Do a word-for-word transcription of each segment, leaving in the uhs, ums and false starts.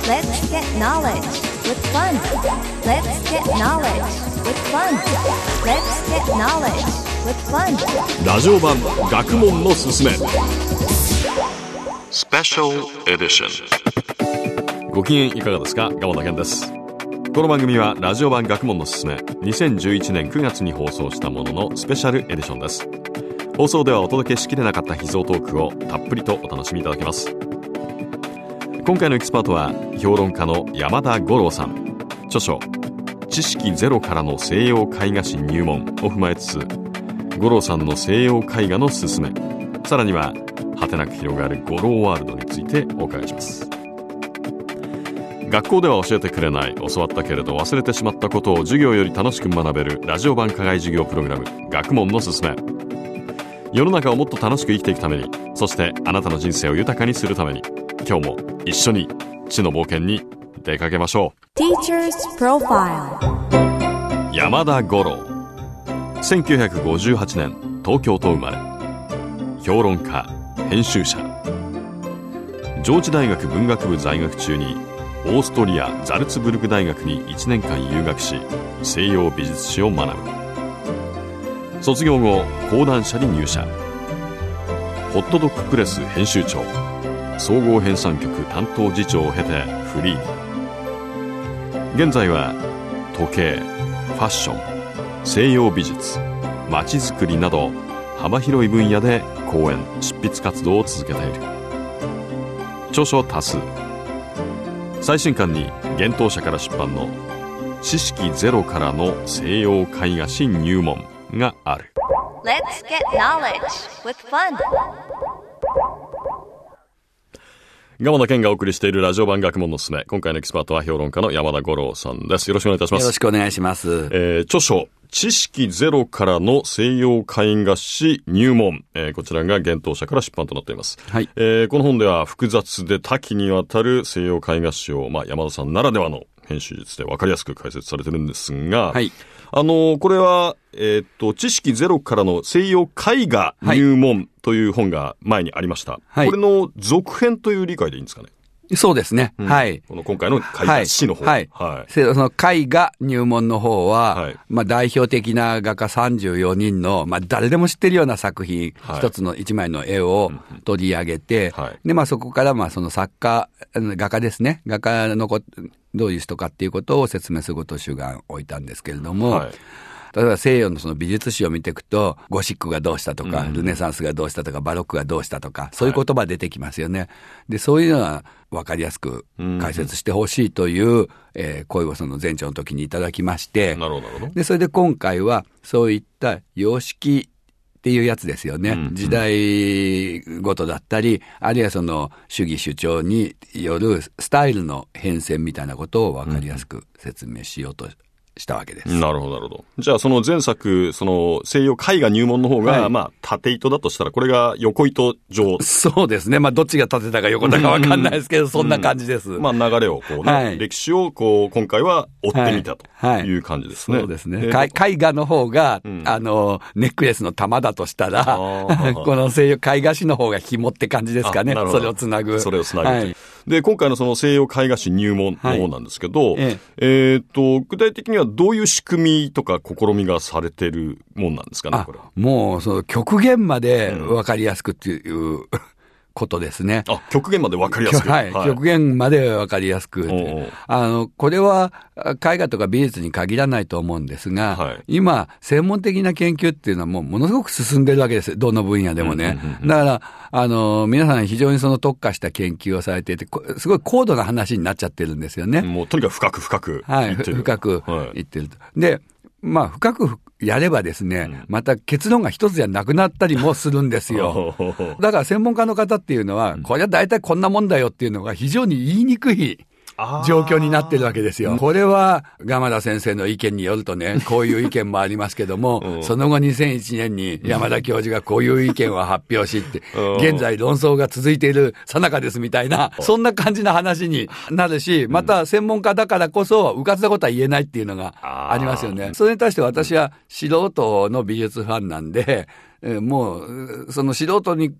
Let's get knowledge with fun. Let's get knowledge with fun. Let's get knowledge with fun. ラジオ版学問のすすめスペシャルエディション。ご機嫌いかがですか？蒲田健です。この番組はラジオ版学問のすすめにせんじゅういちねんくがつに放送したもののスペシャルエディションです。放送ではお届けしきれなかった秘蔵トークをたっぷりとお楽しみいただけます。今回のエキスパートは評論家の山田五郎さん。著書知識ゼロからの西洋絵画史入門を踏まえつつ、五郎さんの西洋絵画のすすめ、さらには果てなく広がる五郎ワールドについてお伺いします。学校では教えてくれない、教わったけれど忘れてしまったことを授業より楽しく学べるラジオ版課外授業プログラム、学問のすすめ。世の中をもっと楽しく生きていくために、そしてあなたの人生を豊かにするために、今日も一緒に知の冒険に出かけましょう。 Teacher's Profile。 山田五郎、せんきゅうひゃくごじゅうはちねん東京都生まれ、評論家、編集者。上智大学文学部在学中にオーストリアザルツブルク大学にいちねんかん留学し、西洋美術史を学ぶ。卒業後講談社に入社。ホットドッグプレス編集長、総合編纂局担当次長を経てフリーに。現在は時計、ファッション、西洋美術、街づくりなど幅広い分野で講演・執筆活動を続けている。著書多数。最新刊に幻冬舎から出版の知識ゼロからの西洋絵画史入門がある。 Let's get knowledge with fun。 蒲田健がお送りしているラジオ版学問のすすめ。今回のエキスパートは評論家の山田五郎さんです。よろしくお願いいたします。 よろしくお願いします。 えー、著書知識ゼロからの西洋絵画史入門、えー、こちらが幻冬舎から出版となっています。 はい。 えー、この本では複雑で多岐にわたる西洋絵画史を、まあ、山田さんならではの編集術で分かりやすく解説されてるんですが、はい。あの、これは、えー、っと、知識ゼロからの西洋絵画入門という本が前にありました。はい。これの続編という理解でいいんですかね？ そうですね。うん、はい。 この今回の絵画史の方。 はい。はい。はい、その絵画入門の方は、はい、まあ代表的な画家さんじゅうよにんの、まあ誰でも知ってるような作品、はい、一つの一枚の絵を取り上げて、はい、で、まあそこからまあその作家、画家ですね。画家のこどういう人かっていうことを説明することを主眼置いたんですけれども、はい、例えば西洋のその美術史を見ていくと、ゴシックがどうしたとか、うん、ルネサンスがどうしたとか、バロックがどうしたとか、そういう言葉出てきますよね。はい、で、そういうのは分かりやすく解説してほしいという、うん、えー、声をその前長の時にいただきまして、 なるほどなるほど。 で、それで今回はそういった様式っていうやつですよね。うんうん、時代ごとだったり、あるいはその主義主張によるスタイルの変遷みたいなことを分かりやすく説明しようとしたわけです。 なるほどなるほど。じゃあその前作、その西洋絵画入門の方が、はい、まあ縦糸だとしたら、これが横糸上。 そうですね。まあどっちが縦だか横だかわかんないですけど、うん、そんな感じです。 まあ流れをこうね、はい、歴史をこう今回は追ってみたという感じですね。 はいはい、そうですね。絵画の方が、うん、あのネックレスの玉だとしたら、この西洋絵画史の方が紐って感じですかね。それをつなぐ。 それをつなぐ。はい、で今回のその西洋絵画史入門の方なんですけど、はい、えええー、っと具体的にはどういう仕組みとか試みがされてるもんなんですかね？これもうその極限まで分かりやすくっていう、うん、ことですね。 あ、極限まで分かりやすく。 はい。はい、極限まで分かりやすく。あの、これは絵画とか美術に限らないと思うんですが、はい、今、専門的な研究っていうのはもうものすごく進んでるわけです。どの分野でもね。うんうんうん、だから、あの、皆さん非常にその特化した研究をされていて、すごい高度な話になっちゃってるんですよね。 もうとにかく深く深く言ってる。 はい。深く言ってると。はい、で、まあ、深くやればですね、うん、また結論が一つじゃなくなったりもするんですよ。だから専門家の方っていうのは、これは大体こんなもんだよっていうのが非常に言いにくい状況になってるわけですよ。これは蒲田先生の意見によるとね、こういう意見もありますけども、うん、その後にせんいちねんに山田教授がこういう意見を発表しって、現在論争が続いている最中ですみたいな、そんな感じな話になるし、また専門家だからこそうかつなことは言えないっていうのがありますよね。それに対して私は素人の美術ファンなんで、もうその素人に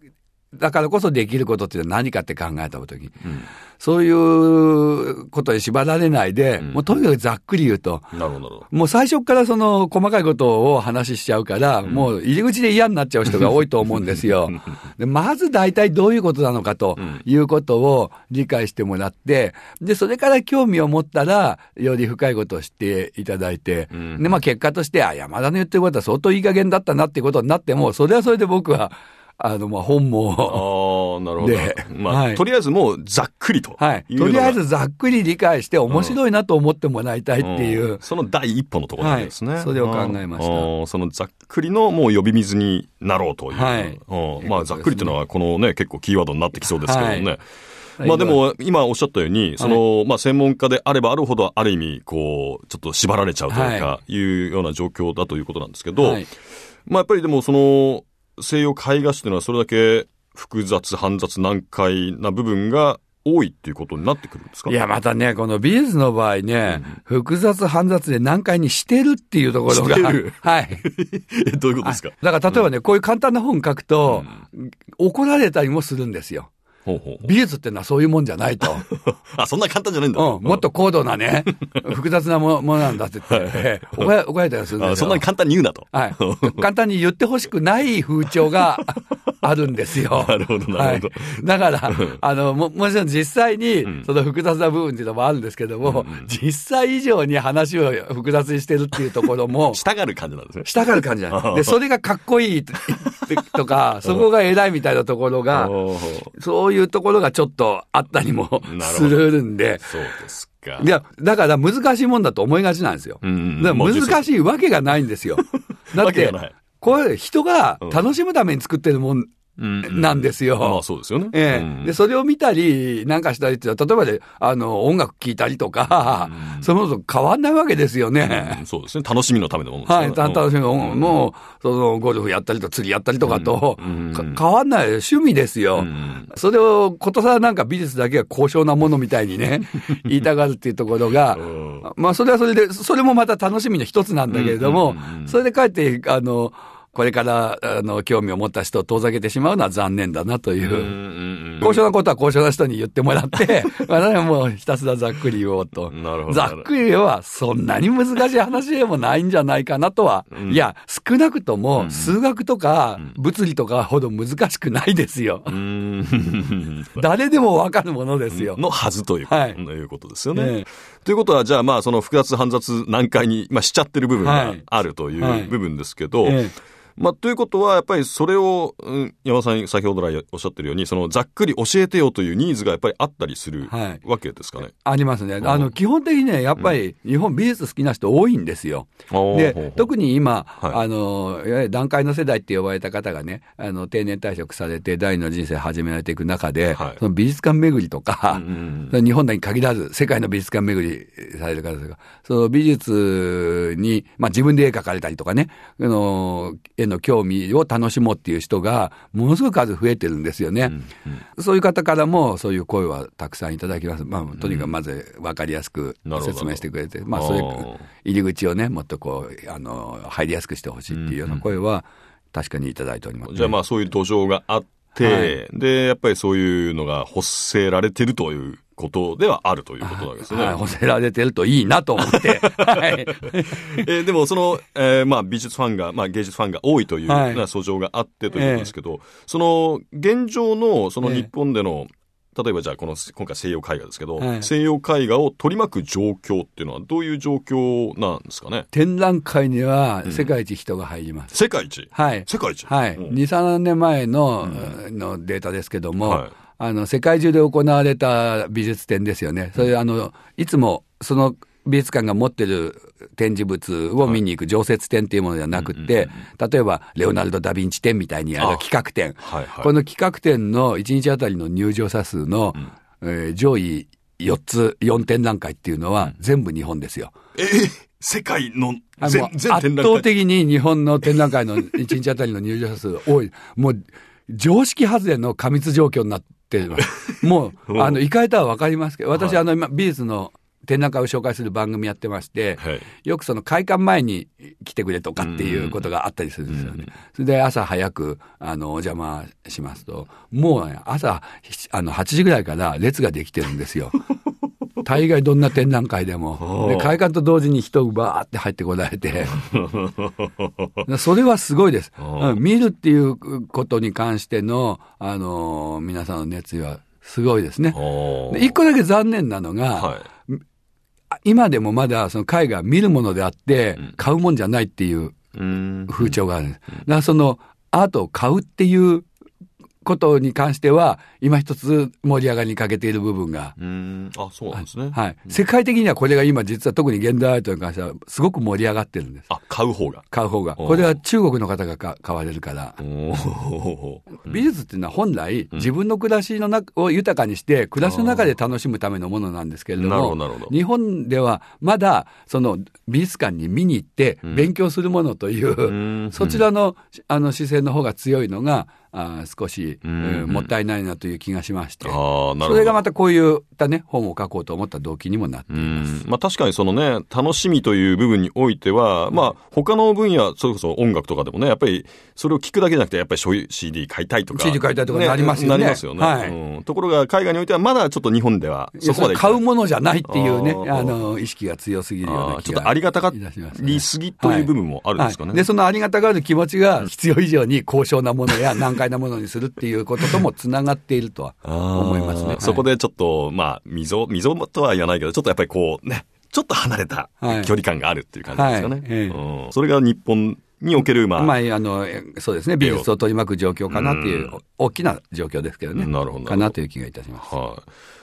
だからこそできることっていうのは何かって考えたときに、うん、そういうことに縛られないで、うん、もうとにかくざっくり言うと、 なるほど。 もう最初からその細かいことを話しちゃうから、うん、もう入り口で嫌になっちゃう人が多いと思うんですよ。でまず大体どういうことなのかということを理解してもらって、で、それから興味を持ったら、より深いことを知っていただいて、うん、で、まあ結果として、あ、山田の言ってることは相当いい加減だったなっていうことになっても、それはそれで僕は、あの、まあ、本望。 ああ、なるほど。まあ、はい、とりあえずもうざっくりと。 はい。とりあえずざっくり理解して面白いなと思ってもらいたいっていう。うんうん、 その第一歩のところなんですね。 はい。それを考えました。 そのざっくりのもう呼び水になろうという。はい。うん、まあ、ざっくりというのはこのね、結構キーワードになってきそうですけどね。はい、まあでも、今おっしゃったように、その、はい、まあ専門家であればあるほど、ある意味、こう、ちょっと縛られちゃうというか、いうような状況だということなんですけど、はい、まあやっぱりでもその、西洋絵画史というのはそれだけ複雑、煩雑、難解な部分が多いっていうことになってくるんですか？ いや、またね、この美術の場合ね、うん、複雑、煩雑で難解にしてるっていうところが。 してるはい。 どういうことですか？ だから例えばね、うん、こういう簡単な本書くと、うん、怒られたりもするんですよ。ほうほうほう、美術ってのはそういうもんじゃないと。 あ、そんな簡単じゃないんだ。 うん、もっと高度なね、複雑なものなんだって言って、怒ら怒られたりするんですよ。 そんなに簡単に言うなと。 はい。簡単に言ってほしくない風潮があるんですよ。 なるほど、なるほど。 はい、だから、あの、も、もちろん実際に、その複雑な部分っていうのもあるんですけども、うん、実際以上に話を複雑にしてるっていうところも。 したがる感じなんですね。 したがる感じなんです。で、それがかっこいいとか、そこが偉いみたいなところが、そういういうところがちょっとあったりもするんで。 そうですか。 いや、だから難しいもんだと思いがちなんですよ。うんうん、だから難しいわけがないんですよ。だって、これ人が楽しむために作ってるもん、なんですよ。 うんうん、まあそうですよね。 ええ、うん、で、それを見たりなんかしたりっていうのは、例えばで、あの、音楽聴いたりとか、うん、そのと変わんないわけですよね、 うん。そうですね。楽しみのためのものですね。 はい、楽しみの、うん、もう、その、ゴルフやったりと釣りやったりとかと、うんうん、変わんない趣味ですよ。うん、それを、ことさらなんか美術だけが高尚なものみたいにね、言いたがるっていうところが、うん、まあそれはそれで、それもまた楽しみの一つなんだけれども、うんうんうん、それでかえって、あの、これから、あの、興味を持った人を遠ざけてしまうのは残念だなという。うんうんうん、高尚なことは高尚な人に言ってもらって、私はもうひたすらざっくり言おうと。 なるほど。 ざっくりはそんなに難しい話でもないんじゃないかなとは。うん、いや、少なくとも数学とか物理とかほど難しくないですよ。うん、誰でもわかるものですよ。 のはずという、はい、いうことですよね。えー、ということは、じゃあまあその複雑煩雑難解に、まあ、しちゃってる部分があるという部分ですけど、はいはい、えーまあ、ということは、やっぱりそれを、うん、山田さん先ほど来おっしゃってるように、そのざっくり教えてよというニーズがやっぱりあったりするわけですかね。はい、 ありますね。あの、基本的にね、やっぱり日本美術好きな人多いんですよ。うん、で、特に今、はい、あの、いわゆる団塊の世代って呼ばれた方がね、あの、定年退職されて第二の人生始められていく中で、はい、その美術館巡りとか、うんうん、日本に限らず、世界の美術館巡りされる方とか、その美術に、まあ自分で絵描かれたりとかね、あの、の興味を楽しもうっていう人がものすごく数増えてるんですよね、うんうん、そういう方からもそういう声はたくさんいただきます。まあとにかくまず分かりやすく説明してくれて、まあそういう入り口をねもっとこうあの入りやすくしてほしいっていうような声は確かにいただいております、ね。 じゃあまあそういう土壌があって、はい、でやっぱりそういうのが欲せられてるということではあるということなんですね。 はい、欲せられてるといいなと思って。はい、 えー、でもその、えー、まあ美術ファンが、まあ芸術ファンが多いというような訴状があってということですけど、はい、その現状のその日本での、えー、例えばじゃあこの今回西洋絵画ですけど、はい、西洋絵画を取り巻く状況っていうのはどういう状況なんですかね。 展覧会には世界一人が入ります。 うん、世界一はい。世界一はい。に、さんねんまえの、うん、のデータですけども、はい、あの、世界中で行われた美術展ですよね。それ、あの、いつも、その美術館が持ってる展示物を見に行く常設展っていうものではなくって、はい、例えば、レオナルド・ダ・ヴィンチ展みたいにやる企画展。はいはい、この企画展のいちにちあたりの入場者数の、うんえー、上位よっつ、よん展覧会っていうのは全部日本ですよ。 えー、世界の全、全展覧会。 圧倒的に日本の展覧会のいちにちあたりの入場者数多い。もう、常識外れの過密状況になっています。もう、あの、行かれたらわかりますけど、私、はい、あの、今、美術の展覧会を紹介する番組やってまして、 はい、よくその開館前に来てくれとかっていうことがあったりするんですよね。それで朝早くあのお邪魔しますと、もう、ね、朝あのはちじぐらいから列ができてるんですよ。大概どんな展覧会でも。で、開館と同時に人がバーって入ってこられて。それはすごいです。見るっていうことに関しての、あのー、皆さんの熱意はすごいですね。で一個だけ残念なのが、はい、今でもまだその絵画見るものであって買うもんじゃないっていう風潮があるんです。だからそのアートを買うっていうことに関しては今一つ盛り上がりに欠けている部分が、 うーん、あ、そうなんですね。 はい、世界的にはこれが今実は特に現代アートに関してはすごく盛り上がってるんです。 あ、買う方が買う方がこれは中国の方が買われるから。美術っていうのは本来自分の暮らしの中を豊かにして暮らしの中で楽しむためのものなんですけれども、 なるほど、 日本ではまだその美術館に見に行って勉強するものという、うん、そちらのあの姿勢の方が強いのがあ少し、うんうんえー、もったいないなという気がしまして、あ、なるほど。それがまたこういった、ね、本を書こうと思った動機にもなっています。 うん、まあ、確かにそのね、楽しみという部分においては、うん、まあ、他の分野、それこそ音楽とかでもね、やっぱりそれを聞くだけじゃなくて、やっぱりそういう シーディー 買いたいとか、 シーディー 買いたいとかなりますよね。 なりますよね。はいうん、ところが海外においてはまだちょっと日本ではそこまで買うものじゃないっていうね、あの意識が強すぎるような気がちょっとありがたがりすぎという部分もあるんですかね。 はいはい、でそのありがたがる気持ちが必要以上に高尚なものや難解なものにするっていうことともつながっているとは思いますね。 そこでちょっとまあ溝溝とは言わないけどちょっとやっぱりこうねちょっと離れた距離感があるっていう感じですかね。はいはいええうん、それが日本におけるまあ、 まあ、あのそうですね美術を取り巻く状況かなっていう大きな状況ですけどね。 なるほどかなという気がいたします。 はい。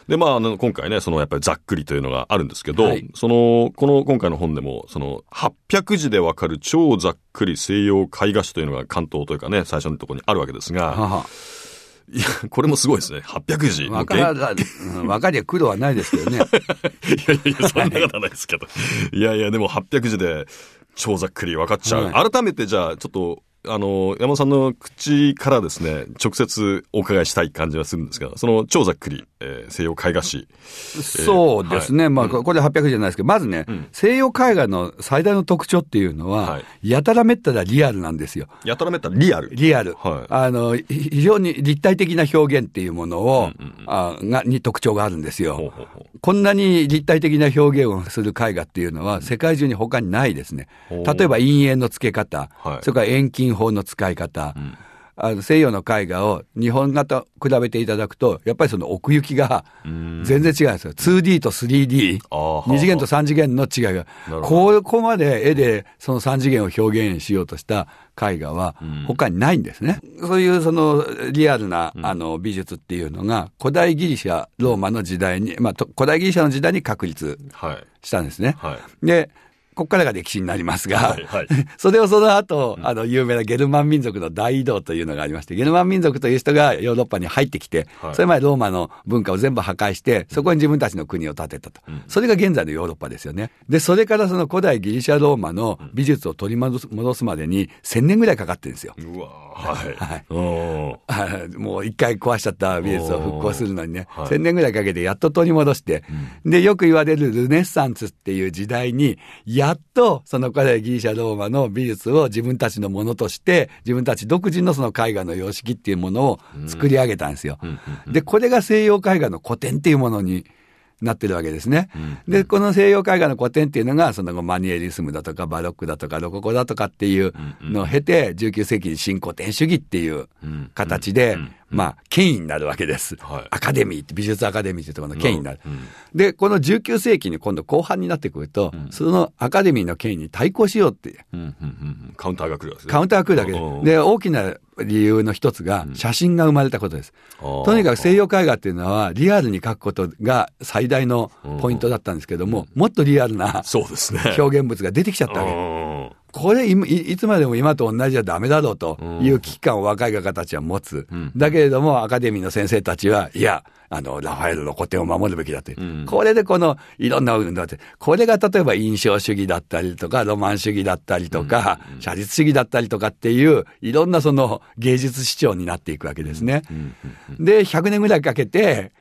でまあ、あの今回ねそのやっぱりざっくりというのがあるんですけど、はい、そのこの今回の本でもそのはっぴゃくじでわかる超ざっくり西洋絵画史というのが関東というかね最初のところにあるわけですが。ははいや、これもすごいですね。はっぴゃくじ。 わかりゃ苦労はないですけどね。いやいや、そんなことはないですけど。いやいや、でもはっぴゃくじで超ざっくり分かっちゃう。はい、改めてじゃあ、ちょっと、あの、山本さんの口からですね、直接お伺いしたい感じはするんですが、その超ざっくり、えー、西洋絵画史。 そうですね。えー、まあ、これはっぴゃくじゃないですけど、まずね、うん、西洋絵画の最大の特徴っていうのは、はい、やたらめったらリアルなんですよ。 やたらめったらリアルリアル。はい、あの、非常に立体的な表現っていうものを、うんうんうん、あがに特徴があるんですよ。ほうほうほう。こんなに立体的な表現をする絵画っていうのは、世界中に他にないですね。例えば、陰影の付け方、はい、それから遠近法の使い方、うん、あの西洋の絵画を日本画と比べていただくとやっぱりその奥行きが全然違うんですよ。 ツーディー と スリーディー に次元とさん次元の違いがここまで絵でそのさん次元を表現しようとした絵画は他にないんですね。うん、そういうそのリアルなあの美術っていうのが古代ギリシャローマの時代に、まあ、古代ギリシャの時代に確立したんですね。はいはい、でここからが歴史になりますが、はいはい、それをその後、あの、有名なゲルマン民族の大移動というのがありまして、ゲルマン民族という人がヨーロッパに入ってきて、はい、それまでローマの文化を全部破壊して、そこに自分たちの国を建てたと。うん、それが現在のヨーロッパですよね。で、それからその古代ギリシャローマの美術を取り戻すまでにせんねんぐらいかかってるんですよ。 うわはい。 はい。おもう一回壊しちゃった美術を復興するのにね、せんねんぐらいかけてやっと取り戻して、うん、で、よく言われるルネッサンスっていう時代に、やっとその古代ギリシャローマの美術を自分たちのものとして自分たち独自のその絵画の様式っていうものを作り上げたんですよ。でこれが西洋絵画の古典っていうものになってるわけですね。でこの西洋絵画の古典っていうのがその後マニエリスムだとかバロックだとかロココだとかっていうのを経てじゅうきゅう世紀に新古典主義っていう形でまあ権威になるわけです。アカデミーって美術アカデミーっていうところの権威になる。でこのじゅうきゅう世紀に今度後半になってくるとそのアカデミーの権威に対抗しようってカウンターが来るわけですね。 カウンターが来るだけで、で大きな理由の一つが写真が生まれたことです。うん、とにかく西洋絵画っていうのはリアルに描くことが最大のポイントだったんですけども、うん、もっとリアルな表現物が出てきちゃったわけ。うん、これ い, いつまでも今と同じじゃダメだろうという危機感を若い画家たちは持つ。うん、だけれどもアカデミーの先生たちはいやあのラファエルの古典を守るべきだという、うん、これでこのいろんな運動ってこれが例えば印象主義だったりとかロマン主義だったりとか、うん、写実主義だったりとかっていういろんなその芸術主張になっていくわけですね。うん、でひゃくねんぐらいかけて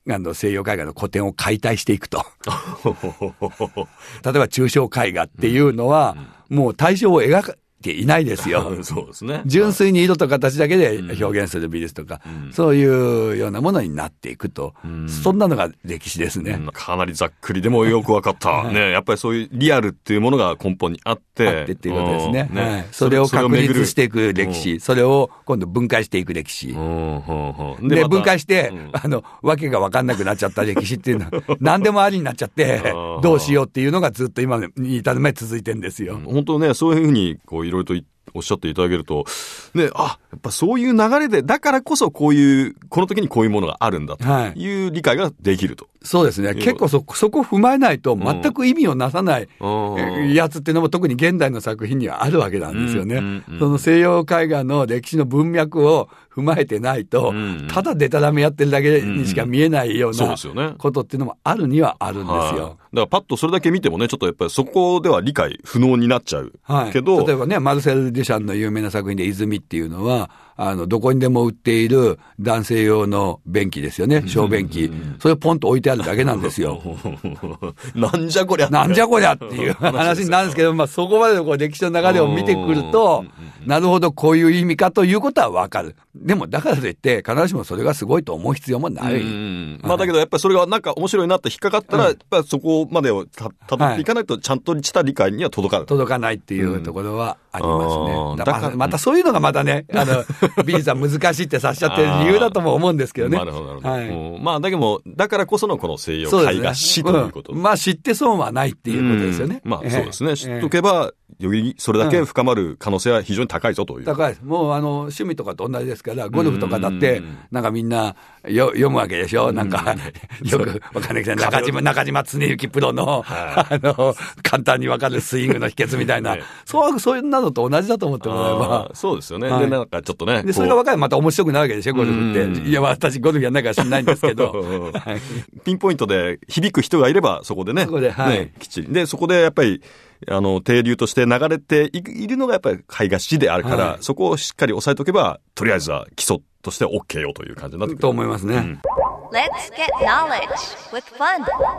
あの西洋絵画の古典を解体していくと。例えば抽象絵画っていうのは、うんうん、もう対象を描くていないですよ。 そうですね。 純粋に色と形だけで表現する美術とか、うん、そういうようなものになっていくと、うん、そんなのが歴史ですね。 うん、かなりざっくりでもよくわかった、はい、ね。やっぱりそういうリアルっていうものが根本にあって、 あってっていうことですね。ね、はい、それを確立していく歴史、それを今度分解していく歴史。うんうんうん、で、で分解して、うん、あの、わけがわかんなくなっちゃった歴史っていうのは、何でもありになっちゃって、どうしようっていうのがずっと今に至るまで続いてるんですよ。 本当ね、そういうふうに、こう、いろいろとおっしゃっていただけると、ね、あ、やっぱそういう流れで、だからこそこういう、この時にこういうものがあるんだという理解ができると。 はい、そうですね。結構そ、そこを踏まえないと全く意味をなさないやつっていうのも特に現代の作品にはあるわけなんですよね。うんうんうん、その西洋絵画の歴史の文脈を踏まえてないと、うん、ただデタラメやってるだけにしか見えないようなことっていうのもあるにはあるんですよ。はい、だからパッとそれだけ見てもね、ちょっとやっぱりそこでは理解不能になっちゃう。はい、けど、 例えばね、マルセル・デュシャンの有名な作品で泉っていうのは、あの、どこにでも売っている男性用の便器ですよね。小便器。それをポンと置いてあるだけなんですよ。 なんじゃこりゃ。 なんじゃこりゃっていう話になるんですけど、まあそこまでのこう歴史の流れを見てくると、なるほどこういう意味かということはわかる。でもだからといって必ずしもそれがすごいと思う必要もない。うん、 まあだけどやっぱりそれがなんか面白いなって引っかかったら、うん、やっぱりそこまでをたどっていかないとちゃんとした理解には届かない。 届かないっていうところはありますね。うん、だからまたそういうのがまたね、あの、美術は難しいってさしちゃってる理由だとも思うんですけどね。 なるほど、なるほど。はい、まあだけど、だからこそのこの西洋絵画史ということ。 うん、まあ知って損はないっていうことですよね。 まあそうですね。知っとけば、よりそれだけ深まる可能性は非常に高いぞという。 高いです。もうあの、趣味とかと同じですから、ゴルフとかだって、なんかみんなよ読むわけでしょ。なんか、よくわかんないけど、中島、中島恒之プロの、あの、簡単にわかるスイングの秘訣みたいな、そう、そういうのと同じだと思ってもらえば。 そうですよね。で、なんかちょっとね。 で、それが分かればまた面白くなるわけでしょ、ゴルフって。いや、私ゴルフやんないから知んないんですけど。 ピンポイントで響く人がいれば、そこでね。そこで、はい。きっちり。で、そこでやっぱり、あの、停留として流れているのがやっぱり絵画史であるから、はい、そこをしっかり押さえておけば、とりあえずは基礎として OK よという感じになってくる。 と思いますね。うん、 Let's get knowledge with fun.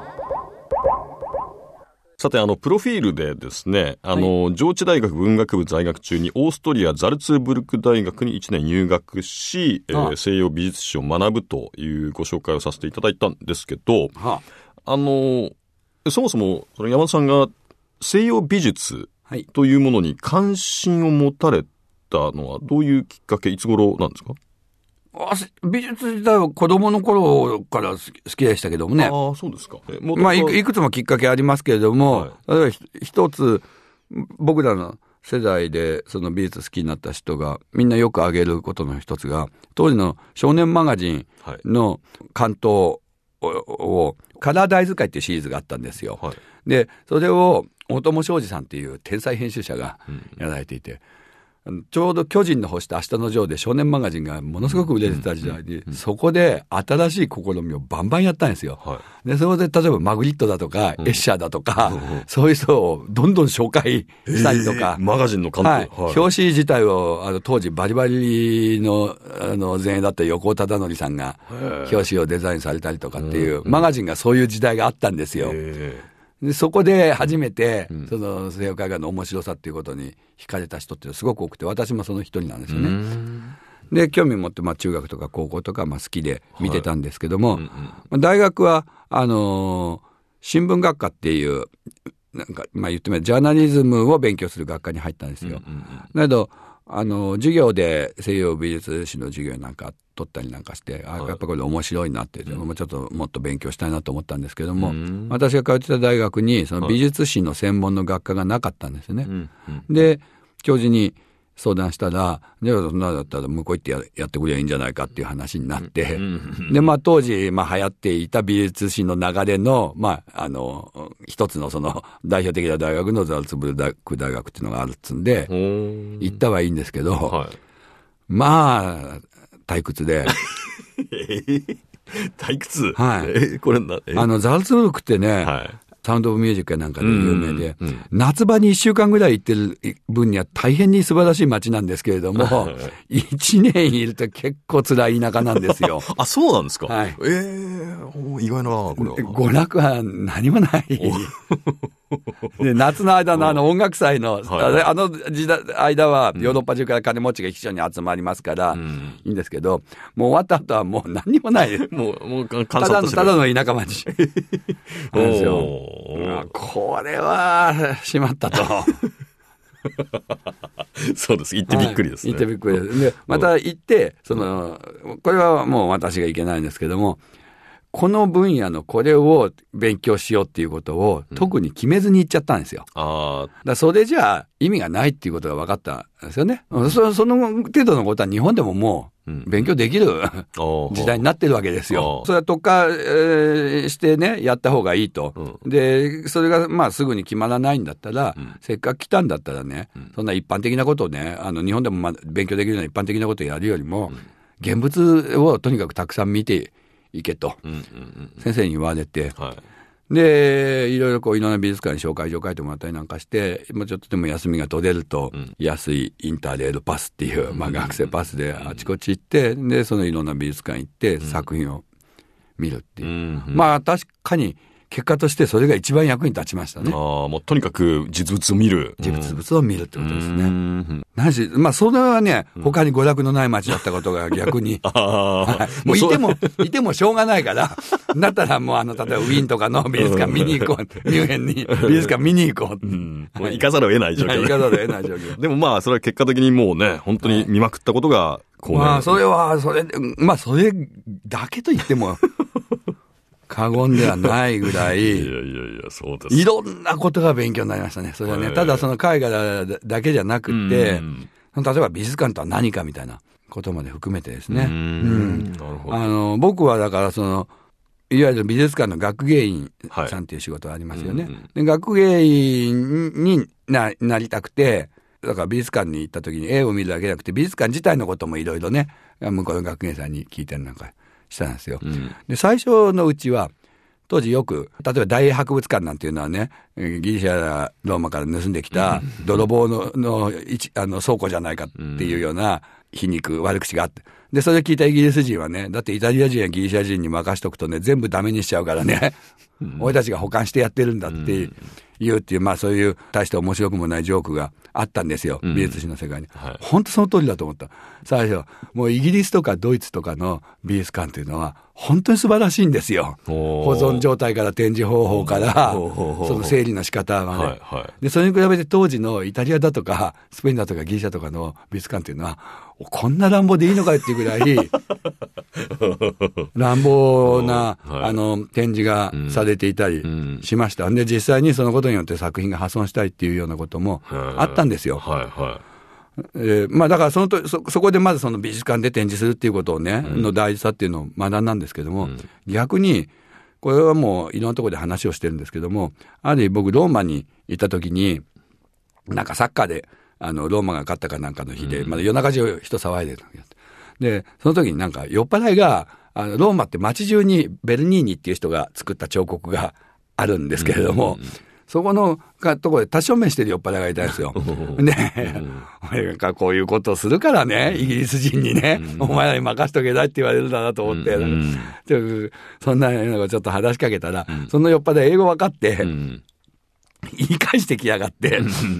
さて、あの、プロフィールでですね、あの、はい、上智大学文学部在学中にオーストリアザルツブルク大学にいちねん入学し、えー、西洋美術史を学ぶというご紹介をさせていただいたんですけど、はあ、あの、そもそも、その山田さんが西洋美術というものに関心を持たれたのはどういうきっかけ、いつ頃なんですか？ 美術自体は子供の頃から好きでしたけどもね。 ああ、そうですか。 まあいく、いくつもきっかけありますけれども、はい、例えば一つ、僕らの世代でその美術好きになった人がみんなよく挙げることの一つが、当時の少年マガジンの関東を、カラー大図解っていうシリーズがあったんですよ。はい、で、それを大友昌司さんっていう天才編集者がやられていて、うん、ちょうど巨人の星と明日のジョーで少年マガジンがものすごく売れてた時代に、そこで新しい試みをバンバンやったんですよ。はい、で、そこで例えばマグリットだとか、うん、エッシャーだとか、うん、そういう人をどんどん紹介したりとか。 えー、マガジンの関東、 はいはい、表紙自体を、あの、当時バリバリの、あの、前衛だった横尾忠則さんが、表紙をデザインされたりとかっていう、マガジンがそういう時代があったんですよ。えーでそこで初めて、うん、その西洋絵画の面白さっていうことに惹かれた人ってすごく多くて、私もその一人なんですよね。で、興味持って、まあ中学とか高校とか、まあ好きで見てたんですけども、はいうんうんまあ、大学は、あのー、新聞学科っていう、なんか、まあ言ってみればジャーナリズムを勉強する学科に入ったんですよ。うんうんうん、だけど、あの、授業で西洋美術史の授業なんか取ったりなんかして、あ、やっぱこれ面白いなって、もうちょっともっと勉強したいなと思ったんですけども、私が通ってた大学にその美術史の専門の学科がなかったんですよね。で、教授に相談したら、で、そんなだったら向こう行って や, やってくればいいんじゃないかっていう話になって、で、まあ当時、まあ流行っていた美術史の流れの、まあ、あの、一つのその代表的な大学のザルツブルク大学っていうのがあるっつんで、行ったはいいんですけど、はい、まあ、退屈で。 退屈はい。 えこれな、 あの、ザルツブルクってね、はい、 サウンドオブミュージックやなんかで有名で、 うんうん、 夏場にいっしゅうかんぐらい行ってる分には大変に素晴らしい街なんですけれども、いちねんいると結構辛い田舎なんですよ。 あ、そうなんですか。 はい。 ええー、意外な、これは。 娯楽は何もない。で夏の間のあの音楽祭の、はい、あの時代間はヨーロッパ中から金持ちが一緒に集まりますから、うん、いいんですけど、もう終わった後はもう何にもない。 もう、もう、 ただの、ただの田舎町。なんですよ。これは、しまったと。 そうです。行ってびっくりですね。 はい、行ってびっくりです。で、また行って、その、これはもう私がいけないんですけども、この分野のこれを勉強しようっていうことを特に決めずに行っちゃったんですよ。うん、ああ。だそれじゃあ意味がないっていうことが分かったんですよね。そ, その程度のことは日本でももう勉強できる、うん、時代になってるわけですよ。それは特化、えー、してね、やった方がいいと。うん、で、それがまあすぐに決まらないんだったら、うん、せっかく来たんだったらね、うん、そんな一般的なことをね、あの日本でもまあ勉強できるような一般的なことをやるよりも、うん、現物をとにかくたくさん見て、行けと、うんうんうん、先生に言われて、はい、でいろいろこういろんな美術館に紹介状書いてもらったりなんかして、もうちょっとでも休みが取れると、うん、安いインターレールパスっていう、まあ、学生パスであちこち行って、でそのいろんな美術館行って作品を見るっていう、うんうん、まあ確かに結果としてそれが一番役に立ちましたね。 ああ、もうとにかく実物を見る。 実物を見るってことですね。うん、なし、まあそれはね、他に娯楽のない街だったことが逆に。あもういても、いてもしょうがないから、だったらもうあの、例えばウィーンとかの美術館見に行こう。ミュンヘンに美術館見に行こう。うん、 もう行かざるを得ない状況、ね。 行かざるを得ない状況。 でもまあそれは結果的にもうね、本当に見まくったことがこう、ね、 まあそれは、それ、まあそれだけと言っても、過言ではないぐらい、いやいやいや、そうです。いろんなことが勉強になりましたね。それはね、ただその絵画だけじゃなくて、例えば美術館とは何かみたいなことまで含めてですね。うん。なるほど。あの、僕はだからその、いわゆる美術館の学芸員さんっていう仕事がありますよね。はい、で学芸員に な, なりたくて、だから美術館に行った時に絵を見るだけじゃなくて、美術館自体のこともいろいろね、向こうの学芸員さんに聞いてるなんか。したんですよ、うん、で最初のうちは当時よく例えば大英博物館なんていうのはね、ギリシャやローマから盗んできた泥棒 の, の, あの倉庫じゃないかっていうような皮肉悪口があって、でそれを聞いたイギリス人はね、だってイタリア人やギリシャ人に任しとくとね全部ダメにしちゃうからね、うん、俺たちが保管してやってるんだって言うっていう、まあそういう大して面白くもないジョークがあったんですよ、美術史の世界に、はい、本当その通りだと思った。最初もうイギリスとかドイツとかの美術館というのは本当に素晴らしいんですよ。保存状態から展示方法からその整理の仕方はね、はいはい、でそれに比べて当時のイタリアだとかスペインだとかギリシャとかの美術館というのはこんな乱暴でいいのかっていうぐらい乱暴な、はい、あの展示がされていたりしました。で実際にそのことによって作品が破損したりっていうようなこともあったんですよ。はいはい。えー、まあだからそのと そ, そこでまずその美術館で展示するっていうことをね、うん、の大事さっていうのを学んだんですけども、うん、逆にこれはもういろんなところで話をしてるんですけども、ある日僕ローマに行った時になんかサッカーであのローマが勝ったかなんかの日で、うん、まだ夜中中人騒いでる時だった。でその時になんか酔っ払いがあのローマって街中にベルニーニっていう人が作った彫刻があるんですけれども、うんうん、そこのところで多少面してる酔っ払いがいたんですよ。ね、俺がこういうことをするからね、イギリス人にね、うん、お前らに任しとけないって言われるんだなと思って、うん、ちょそんなのがちょっと話しかけたら、うん、その酔っ払い英語分かって、うん、言い返してきやがって、うん、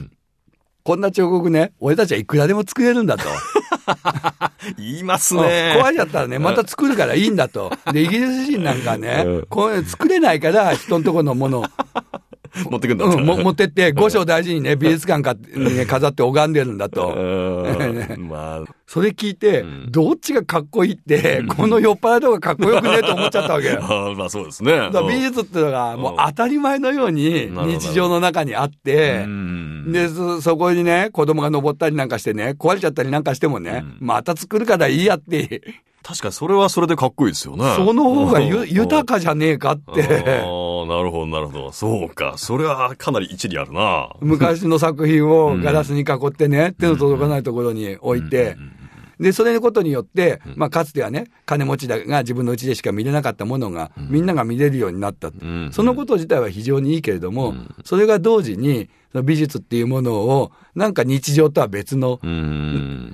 こんな彫刻ね、俺たちはいくらでも作れるんだと。 言いますね。 壊しちゃったらね、また作るからいいんだと。で、イギリス人なんかね、うん、こう作れないから人のところのものを持ってくんだ、 うん、持ってって、五章大事にね、美術館かに、ね、飾って拝んでるんだと。まあ、それ聞いて、うん、どっちがかっこいいって、うん、この酔っ払いとかかっこよくねえと思っちゃったわけよ。 あまあそうですね。だから美術っていうのが、もう当たり前のように日常の中にあって、でそ、そこにね、子供が登ったりなんかしてね、壊れちゃったりなんかしてもね、うん、また作るからいいやって。 確かにそれはそれでかっこいいですよね。 その方がゆ豊かじゃねえかって。ああ、 なるほどなるほど。そうか。それはかなり一理あるな。 昔の作品をガラスに囲ってね、うん、手の届かないところに置いて、 で、それのことによって、まあ、かつてはね、金持ちが自分の家でしか見れなかったものが、みんなが見れるようになった。うん、そのこと自体は非常にいいけれども、うん、それが同時に、その美術っていうものを、なんか日常とは別の、うん、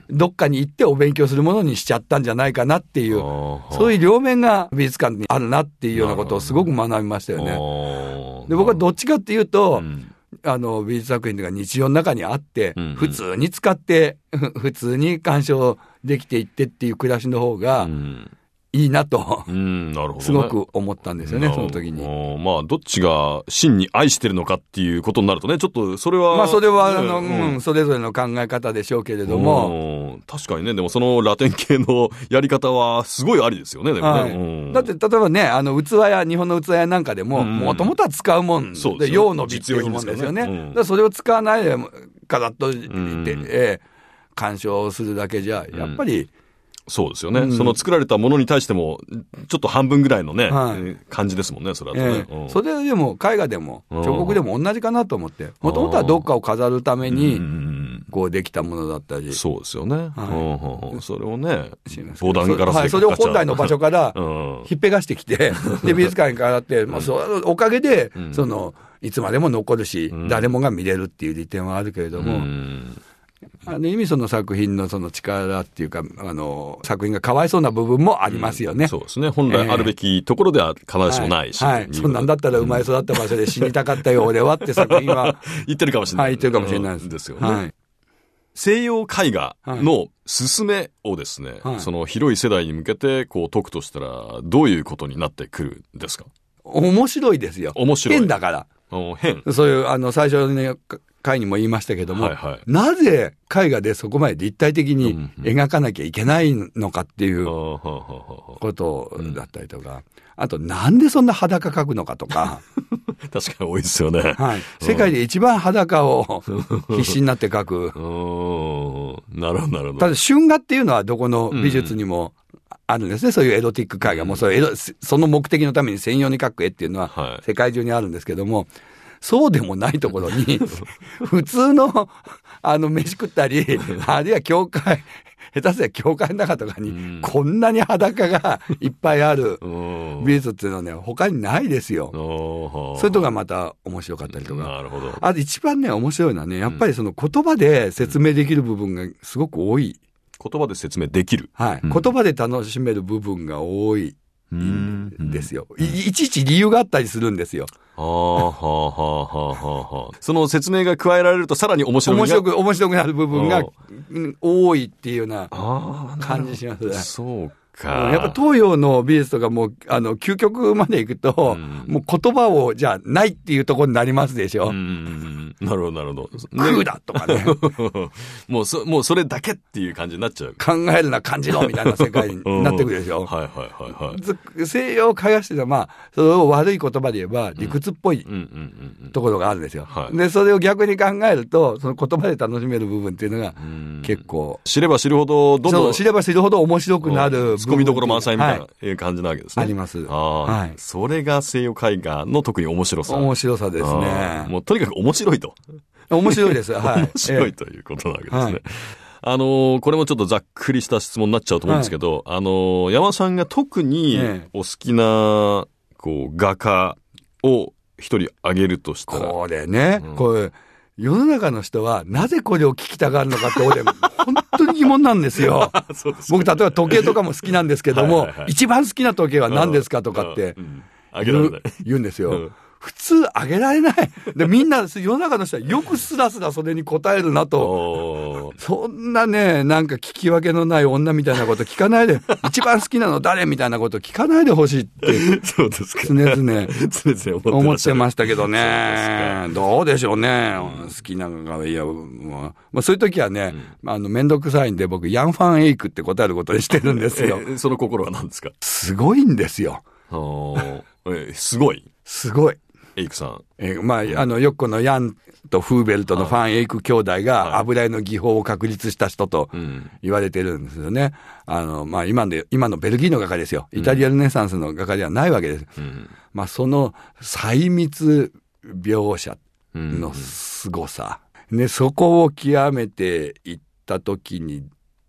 どっかに行ってお勉強するものにしちゃったんじゃないかなっていう、そういう両面が美術館にあるなっていうようなことをすごく学びましたよね。で、僕はどっちかっていうと、うんあの、美術作品が日常の中にあって、うんうん、普通に使って、普通に鑑賞できていってっていう暮らしの方が、いいなと、うん、なるほどね、すごく思ったんですよね、その時に。 まあ、どっちが真に愛してるのかっていうことになるとね、ちょっとそれは。 まあ、それは、あの、うん、うん、それぞれの考え方でしょうけれども。 確かにね、でもそのラテン系のやり方はすごいありですよね、でもね。はいうん、 だって、例えばね、あの、器や、日本の器やなんかでも、もともとは使うもんで、で用の美っていうもんですよね。うん、だからそれを使わないで、からっと言って、うんえー、鑑賞するだけじゃ、やっぱり、うんそうですよね、うん。その作られたものに対しても、ちょっと半分ぐらいのね、はい、感じですもんね、それだとね。 えーうん、それでも、絵画でも、彫刻でも同じかなと思って、もともとはどっかを飾るために、こうできたものだったり。 そうですよね。はいうん、それをね、防弾ガラスで、はい。 それを本来の場所からひっぺがしてきて、で、美術館に飾って、まあ、そのおかげで、その、いつまでも残るし、誰もが見れるっていう利点はあるけれども、うんあの意味その作品のその力っていうか、あの、作品がかわいそうな部分もありますよね。 うん、そうですね。本来あるべきところでは必ずしもないし。 えー、はい。はい、そんなんだったら生まれ育った場所で死にたかったよ、俺はって作品は。 言ってるかもしれない。 はい、言ってるかもしれないです。 うん、ですよね。はい。西洋絵画の勧めをですね、はい、その広い世代に向けてこう解くとしたら、どういうことになってくるんですか？ 面白いですよ。 面白い。 変だから。 変。 そういう、あの、最初に、ね、回にも言いましたけども、はいはい、なぜ絵画でそこまで立体的に描かなきゃいけないのかっていうことだったりとか、あとなんでそんな裸描くのかとか。 確かに多いですよね。 はい。世界で一番裸を必死になって描く。 なるほど、なるほど。 ただ春画っていうのはどこの美術にもあるんですね。そういうエロティック絵画も、それエロ、その目的のために専用に描く絵っていうのは世界中にあるんですけども、そうでもないところに、普通の、あの、飯食ったり、あるいは教会、下手すりゃ教会の中とかに、こんなに裸がいっぱいある美術っていうのはね、他にないですよ。それとかまた面白かったりとか。 なるほど。 あと一番ね、面白いのはね、やっぱりその言葉で説明できる部分がすごく多い。 言葉で説明できる。 はい。うん、言葉で楽しめる部分が多い。んですよ。い, いちいち理由があったりするんですよ。 はあ、はあ、はあ、はあ。その説明が加えられるとさらに面白い。 面白く、面白くなる部分が多いっていうような感じしますね。 そうか。 やっぱ東洋の美術とかもう、あの、究極まで行くと、うん、もう言葉を、じゃあ、ないっていうところになりますでしょ。うん、 なるほど、なるほど。 空だとかね。 もうそ、もうそれだけっていう感じになっちゃう。 考えるな、感じろみたいな世界になってくるでしょ。 はいはいはいはい。 西洋絵画史では、まあ、それを悪い言葉で言えば、理屈っぽいところがあるんですよ。で、それを逆に考えると、その言葉で楽しめる部分っていうのが、結構。 知れば知るほど、どんどん。 そう、知れば知るほど面白くなる。 ツッコミどころ満載みたいな、はい、いう感じなわけですね。 あります。 あはい。それが西洋絵画の特に面白さ。 面白さですね。 もうとにかく面白いと。 面白いです。はい。 面白いということなわけですね。はい、あのー、これもちょっとざっくりした質問になっちゃうと思うんですけど、はい、あのー、山さんが特にお好きな、こう、画家を一人挙げるとしたら。 これね、うん、これ、世の中の人はなぜこれを聞きたがるのかって俺、本当に疑問なんですよ。そうです僕、例えば時計とかも好きなんですけども、はいはいはい、一番好きな時計は何ですかとかって言う、言うんですよ。うん普通あげられない。で、みんな、世の中の人はよくスラスラそれに答えるなと。そんなね、なんか聞き分けのない女みたいなこと聞かないで、一番好きなの誰みたいなこと聞かないでほしいって。 そうですか。 常々、 常々 思ってましたけどね。どうでしょうね。好きなのが、いや、まあ、そういう時はね、うん、あの、めんどくさいんで僕、ヤンファンエイクって答えることにしてるんですよ。 その心は何ですか？ すごいんですよ。 えすごい。 すごい。 エイクさん。 えー、まあ、あの、よくこのヤンとフーベルトのファンエイク兄弟が油絵の技法を確立した人と言われてるんですよね。あの、まあ、今で、今のベルギーの画家ですよ。イタリアルネサンスの画家ではないわけです。うん、まあ、その細密描写の凄さ。ね、そこを極めていったときに、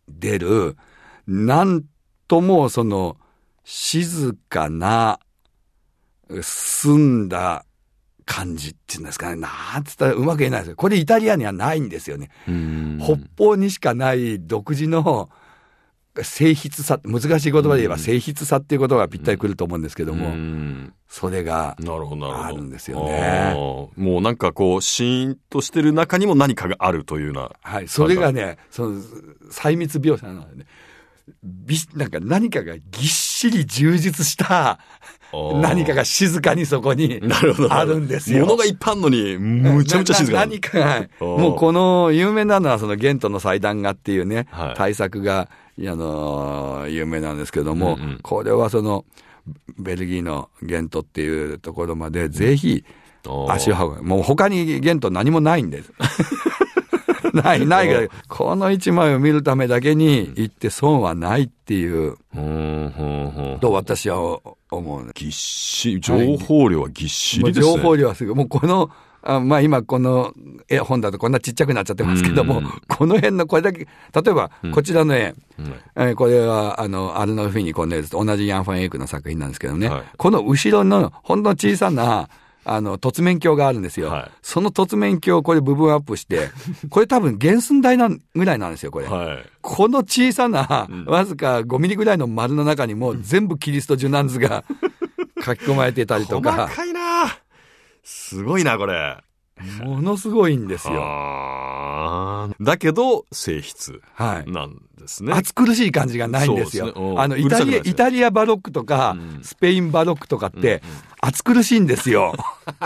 出る、なんともその、静かな、澄んだ感じっていうんですかね。なんつったらうまく言えないですよ。これイタリアにはないんですよね。北方にしかない独自の静筆さ、難しい言葉で言えば静筆さっていうことがぴったりくると思うんですけども、それがあるんですよね。 もうなんかこう、シーンとしてる中にも何かがあるというような。 はい。それがね、その、細密描写なのでね、び、なんか何かがぎっしり充実した、何かが静かにそこにあるんですよ。 物がいっぱいあるのに、むちゃむちゃ静かな。 何かが、もうこの有名なのはそのゲントの祭壇画っていうね、はい、大作が、あのー、有名なんですけども、うんうん、これはその、ベルギーのゲントっていうところまでぜひ足を運ぶ。もう他にゲント何もないんです。ない、ないが、この一枚を見るためだけに行って損はないっていう、と私は思う。 ぎっしり、情報量はぎっしりですね。 情報量はすごい。もうこの、あまあ今この絵本だとこんなちっちゃくなっちゃってますけども、この辺のこれだけ、例えばこちらの絵、うんえー、これはあの、アルノ・フィニコの絵と同じヤン・ファン・エイクの作品なんですけどね、はい、この後ろのほんの小さな、あの、凸面鏡があるんですよ。はい、その凸面鏡をこれ部分アップして、これ多分原寸大なぐらいなんですよ、これ。はい、この小さな、わずかごミリぐらいの丸の中にも全部キリスト受難図が書き込まれていたりとか。 細かいな。すごいな、これ。 ものすごいんですよ。 だけど、静筆なんですね。 はい、暑苦しい感じがないんですよ。すね、あのイタリア、イタリアバロックとか、うん、スペインバロックとかって、うんうん、暑苦しいんですよ。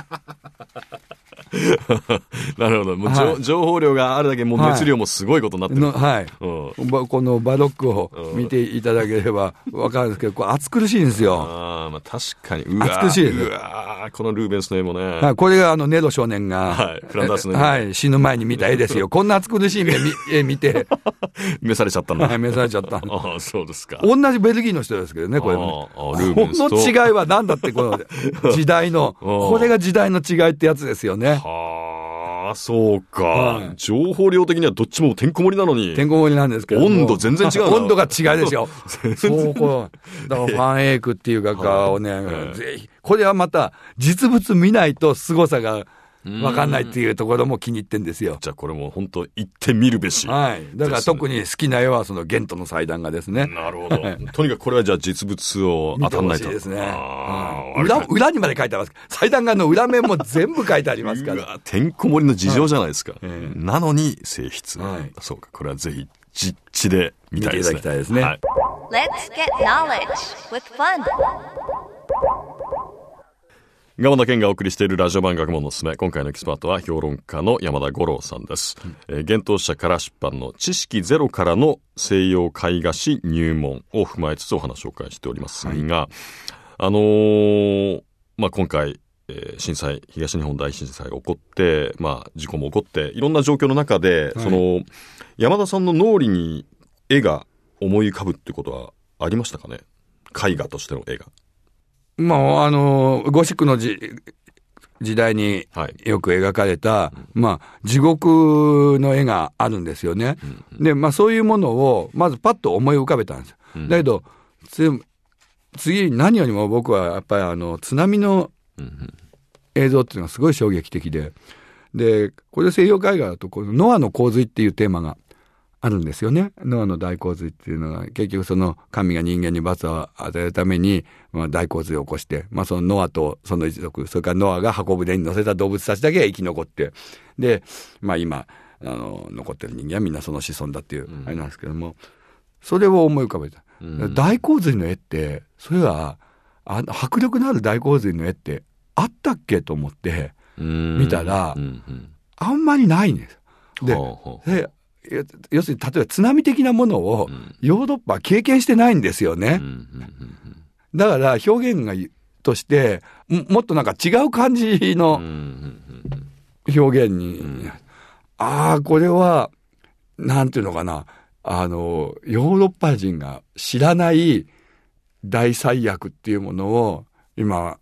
なるほど。もう、はい、情報量があるだけ、もう熱量もすごいことになってる。 はい。うん、このバロックを見ていただければわかるんですけど、これ暑苦しいんですよ。 あまあ確かに。うわ暑苦しいです。 うわこのルーベンスの絵もね。 はい。これがあのネロ少年が、 はい。フランダースの絵。 はい。死ぬ前に見た絵ですよ。こんな暑苦しい目絵見て。 召されちゃったんだ。 はい。召されちゃったんだ。 ああ、そうですか。 同じベルギーの人ですけどね、これも、ね。 ああ、ルーベンスと。 この違いは何だって、この時代の、これが時代の違いってやつですよね。 はあ。あ、そうか、はい。情報量的にはどっちもてんこ盛りなのに。 てんこ盛りなんですけど。 温度全然違うな。 温度が違うですよ。そう、こう。だからファンエイクっていう画家をね、ぜひ。これはまた実物見ないと凄さがわかんないっていうところも気に入ってんですよ。 じゃあこれも本当行ってみるべし。 はい。だから特に好きな絵はそのゲントの祭壇画ですね。 なるほど。とにかくこれはじゃあ実物を当たんないと。 見てほしいですね。裏、裏にまで書いてあります。祭壇画の裏面も全部書いてありますから。 うわ、てんこ盛りの事情じゃないですか。はい、なのに静筆、はい。そうか。これはぜひ実地で見たいですね。 見ていただきたいですね。はい、 Let's get knowledge with fun. ガマダケンがお送りしているラジオ版学問のすすめ。今回のエキスパートは評論家の山田五郎さんです。うんえー、幻冬舎から出版の知識ゼロからの西洋絵画史入門を踏まえつつお話をお伺いしておりますが、はい、あのー、まあ、今回、えー、震災、東日本大震災が起こって、まあ、事故も起こって、いろんな状況の中で、はい、その、山田さんの脳裏に絵が思い浮かぶってことはありましたかね？絵画としての絵が。 まあ、あの、ゴシックのじ時代によく描かれた、はい、まあ、地獄の絵があるんですよね。うんうん、で、まあ、そういうものを、まずパッと思い浮かべたんですよ。うん、だけど、次、何よりも僕はやっぱりあの、津波の映像っていうのがすごい衝撃的で、で、これ西洋絵画だと、このノアの洪水っていうテーマがあるんですよね。ノアの大洪水っていうのが、結局その神が人間に罰を与えるために、まあ、大洪水を起こして、まあそのノアとその一族、それからノアが箱舟に乗せた動物たちだけが生き残って、で、まあ今、あの、残ってる人間はみんなその子孫だっていう、あれなんですけども、それを思い浮かべた。うん、大洪水の絵って、それは、あの、迫力のある大洪水の絵ってあったっけと思って、見たら、うんうん、あんまりないんです。で、ほうほうで要するに例えば津波的なものをヨーロッパは経験してないんですよね。だから表現がとしてもっとなんか違う感じの表現に、ああこれはなんていうのかな、あのヨーロッパ人が知らない大災悪っていうものを今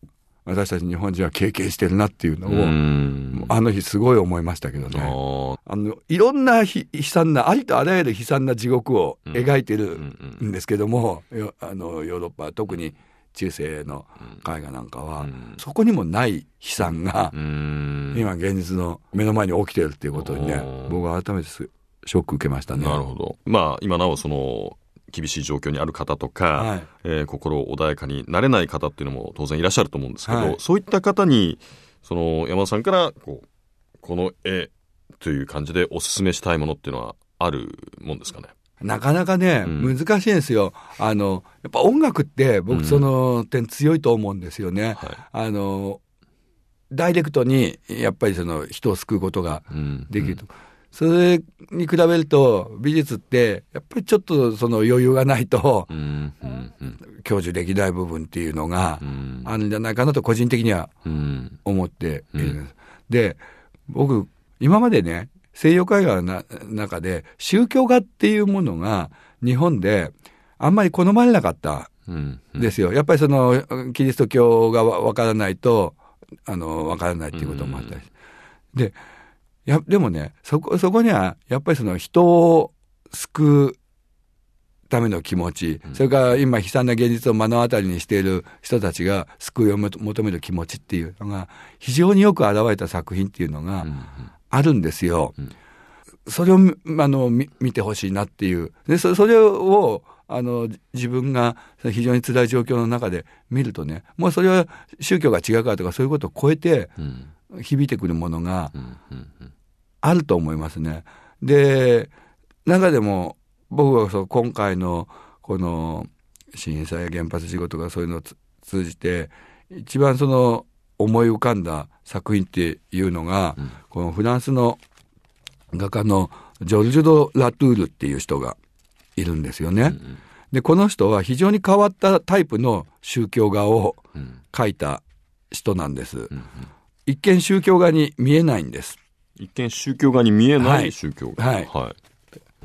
私たち日本人は経験してるなっていうのを、あの日すごい思いましたけどね。あの、いろんな悲惨な、ありとあらゆる悲惨な地獄を描いてるんですけども、うんうんうん、あの、ヨーロッパ、特に中世の絵画なんかは、うん、そこにもない悲惨が、うん、今現実の目の前に起きてるっていうことにね、僕は改めてショック受けましたね。 なるほど。まあ、今なおその、厳しい状況にある方とか、はい、えー、心穏やかになれない方っていうのも当然いらっしゃると思うんですけど、はい、そういった方にその山田さんからこうこの絵という感じでおすすめしたいものっていうのはあるもんですかね。 なかなかね、うん、難しいんですよ。あのやっぱ音楽って僕その点強いと思うんですよね。うん、はい、あのダイレクトにやっぱりその人を救うことができると。うんうん、それに比べると美術ってやっぱりちょっとその余裕がないと享受できない部分っていうのがあるんじゃないかなと個人的には思っているんです。で、僕今までね西洋絵画の中で宗教画っていうものが日本であんまり好まれなかったんですよ。やっぱりそのキリスト教がわからないとあのわからないっていうこともあったりで。いや、でもね、そこ、そこには、やっぱりその人を救うための気持ち、うん、それから今悲惨な現実を目の当たりにしている人たちが救いを求める気持ちっていうのが、非常によく現れた作品っていうのがあるんですよ。うんうん、それを、あの、見てほしいなっていう。で、そ、それを、あの、自分が非常に辛い状況の中で見るとね、もうそれは宗教が違うからとかそういうことを超えて、響いてくるものが、あると思いますね。で、中でも僕はそう今回のこの震災や原発事故とかそういうのを通じて一番その思い浮かんだ作品っていうのが、うん、このフランスの画家のジョルジュ・ド・ラトゥールっていう人がいるんですよね。うんうん、で、この人は非常に変わったタイプの宗教画を描いた人なんです。うんうん、一見宗教画に見えないんです。 一見宗教画に見えない宗教画。 はい。はいはい、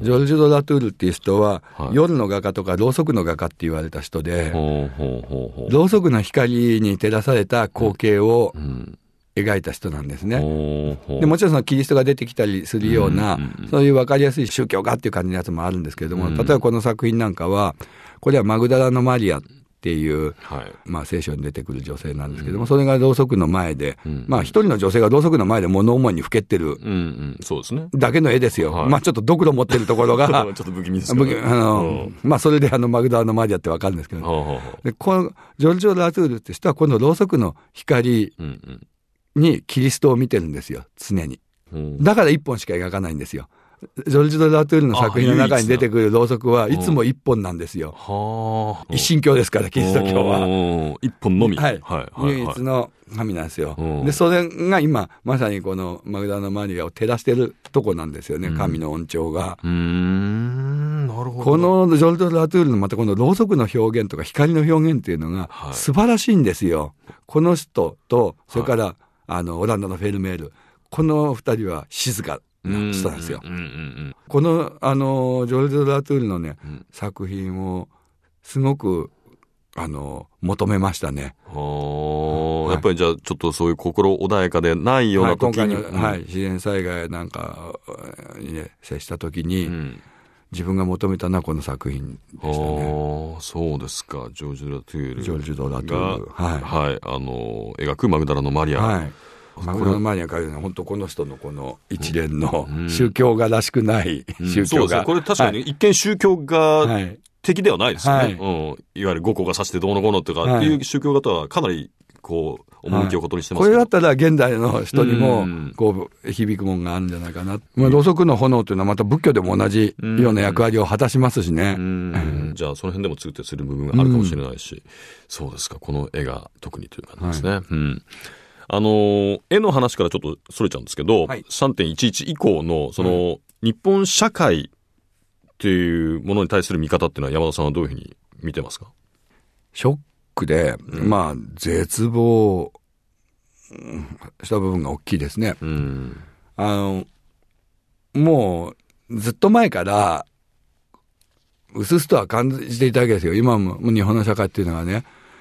ジョルジュ・ド・ラトゥールっていう人は、はい、夜の画家とかろうそくの画家って言われた人で、ほうほうほうほう、ろうそくの光に照らされた光景を描いた人なんですね。ほうほう、でもちろんそのキリストが出てきたりするような、うんうんうん、そういう分かりやすい宗教画っていう感じのやつもあるんですけれども、うん、例えばこの作品なんかは、これはマグダラのマリアっていう、はい、まあ聖書に出てくる女性なんですけども、うん、それがろうそくの前で、うん、まあ一人の女性がろうそくの前で物思いにふけってる、うんうん、そうですね。だけの絵ですよ。はい、まあちょっとドクロ持ってるところが、ちょっと不気味ですけど、あの、まあそれであのマグダラのマリアってわかるんですけど、でこのジョルジュ・ラトゥールって人はこのろうそくの光にキリストを見てるんですよ、常に。うん、だから一本しか描かないんですよ。ジョルジュ・ド・ラトゥールの作品の中に出てくるろうそくはいつも一本なんですよ。はあ、一神教ですから、キリスト教は。 一本のみ。 はい。はい、唯一の神なんですよ。で、それが今、まさにこのマグダラのマリアを照らしてるとこなんですよね、うん、神の恩寵が。うーん、なるほど。このジョルジュ・ド・ラトゥールのまたこのろうそくの表現とか光の表現っていうのが素晴らしいんですよ。はい、この人と、それから、はい、あの、オランダのフェルメール。この二人は静か。の人なんですよ。うんうんうん、この、あの、ジョルジュ・ラトゥールのね、うん、作品をすごく、あの、求めましたね。 は、はい、やっぱりじゃあ、ちょっとそういう心穏やかでないような時に。 はい、今回の、はい、自然災害なんかにね、接した時に、うん、自分が求めたのはこの作品でしたね。 あ、そうですか。ジョルジュ・ラトゥール。 ジョルジュ・ラトゥール。 はい。はい。あの、描くマグダラのマリア。はい。 マグダラのマリアから本当この人のこの一連の宗教画らしくない宗教画、うんうん、そうですね。 これ確かに一見宗教画的ではないですよね。はい、うん、いわゆる五個が指してどうのこうのとかっていう宗教画とはかなりこう趣をことにしてますけど、 はい、これだったら現代の人にもこう響くもんがあるんじゃないかな。まあ、ろうそくの炎というのはまた仏教でも同じような役割を果たしますしね。うんうん、じゃあその辺でも通底する部分があるかもしれないし、うん、そうですか。この絵が特にという感じですね。はい、うん、あの絵の話からちょっとそれちゃうんですけど、はい、さんてんいちいち 以降のその、うん、日本社会っていうものに対する見方っていうのは山田さんはどういうふうに見てますか？ ショックで、うん、まあ絶望した部分が大きいですね。うん、あのもうずっと前からうすうすとは感じていたわけですよ。今も日本の社会っていうのはね、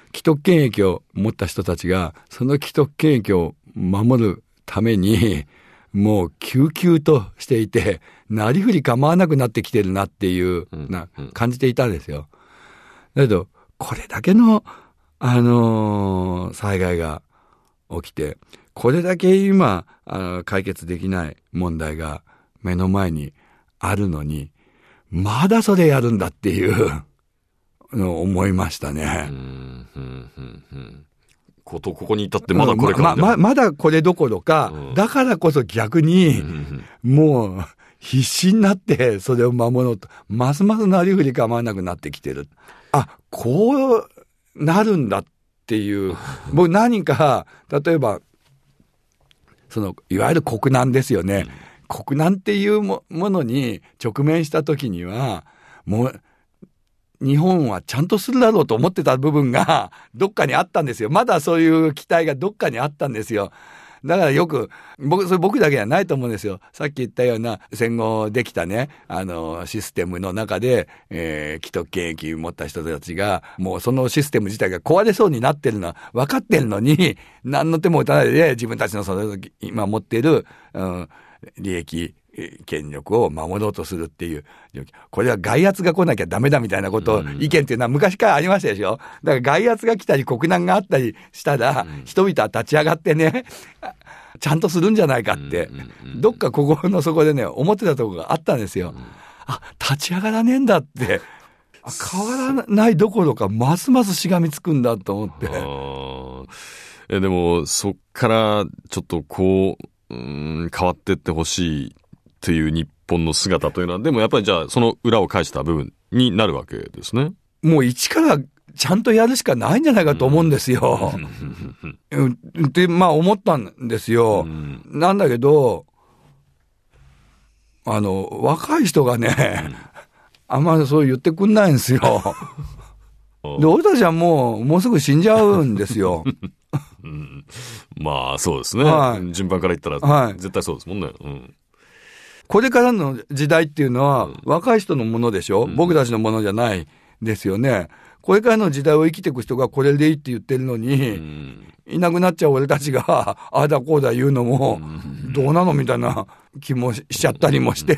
既得権益を持った人たちが、その既得権益を守るために、もう急々としていて、なりふり構わなくなってきてるなっていう、な、感じていたんですよ。だけど、これだけの、あのー、災害が起きて、これだけ今、あの、解決できない問題が目の前にあるのに、まだそれやるんだっていうのを思いましたね。うん、うん、うん、 うん。こと、ここに至ってまだこれから、 ま、ま、まだこれどころか、うん、だからこそ逆に、もう必死になってそれを守ろうと、ますますなりふり構わなくなってきてる。あ、こうなるんだっていう、僕何か、例えば、その、いわゆる国難ですよね。うん、国難っていうものに直面したときには、もう、日本はちゃんとするだろうと思ってた部分がどっかにあったんですよ。まだそういう期待がどっかにあったんですよ。だからよく、僕、それ僕だけじゃないと思うんですよ。さっき言ったような戦後できたね、あの、システムの中で、えー、既得権益を持った人たちが、もうそのシステム自体が壊れそうになってるのは分かってるのに、何の手も打たないで自分たちのその、今持っている、うん、利益、権力を守ろうとするっていう。これは外圧が来なきゃダメだみたいなこと、うん、意見っていうのは昔からありましたでしょ。だから外圧が来たり国難があったりしたら、うん、人々は立ち上がってね、ちゃんとするんじゃないかって、うんうんうん、どっか心の底でね、思ってたところがあったんですよ。うん、あ、立ち上がらねえんだって。変わらないどころか、ますますしがみつくんだと思って。 えでも、そっからちょっとこう、うーん変わってってほしいという日本の姿というのは、でもやっぱりじゃあその裏を返した部分になるわけですね。 もう一からちゃんとやるしかないんじゃないかと思うんですよ。ってまあ思ったんですよ。なんだけど、あの若い人がね、あんまりそう言ってくんないんですよ。で俺たちはもうもうすぐ死んじゃうんですよ。 うん、まあそうですね、はい、順番から言ったら、はい、絶対そうですもんね。うん、 これからの時代っていうのは、うん、若い人のものでしょ、うん、僕たちのものじゃないですよね。これからの時代を生きていく人がこれでいいって言ってるのに、うん、いなくなっちゃう俺たちがああだこうだ言うのもどうなのみたいな気もしちゃったりもして、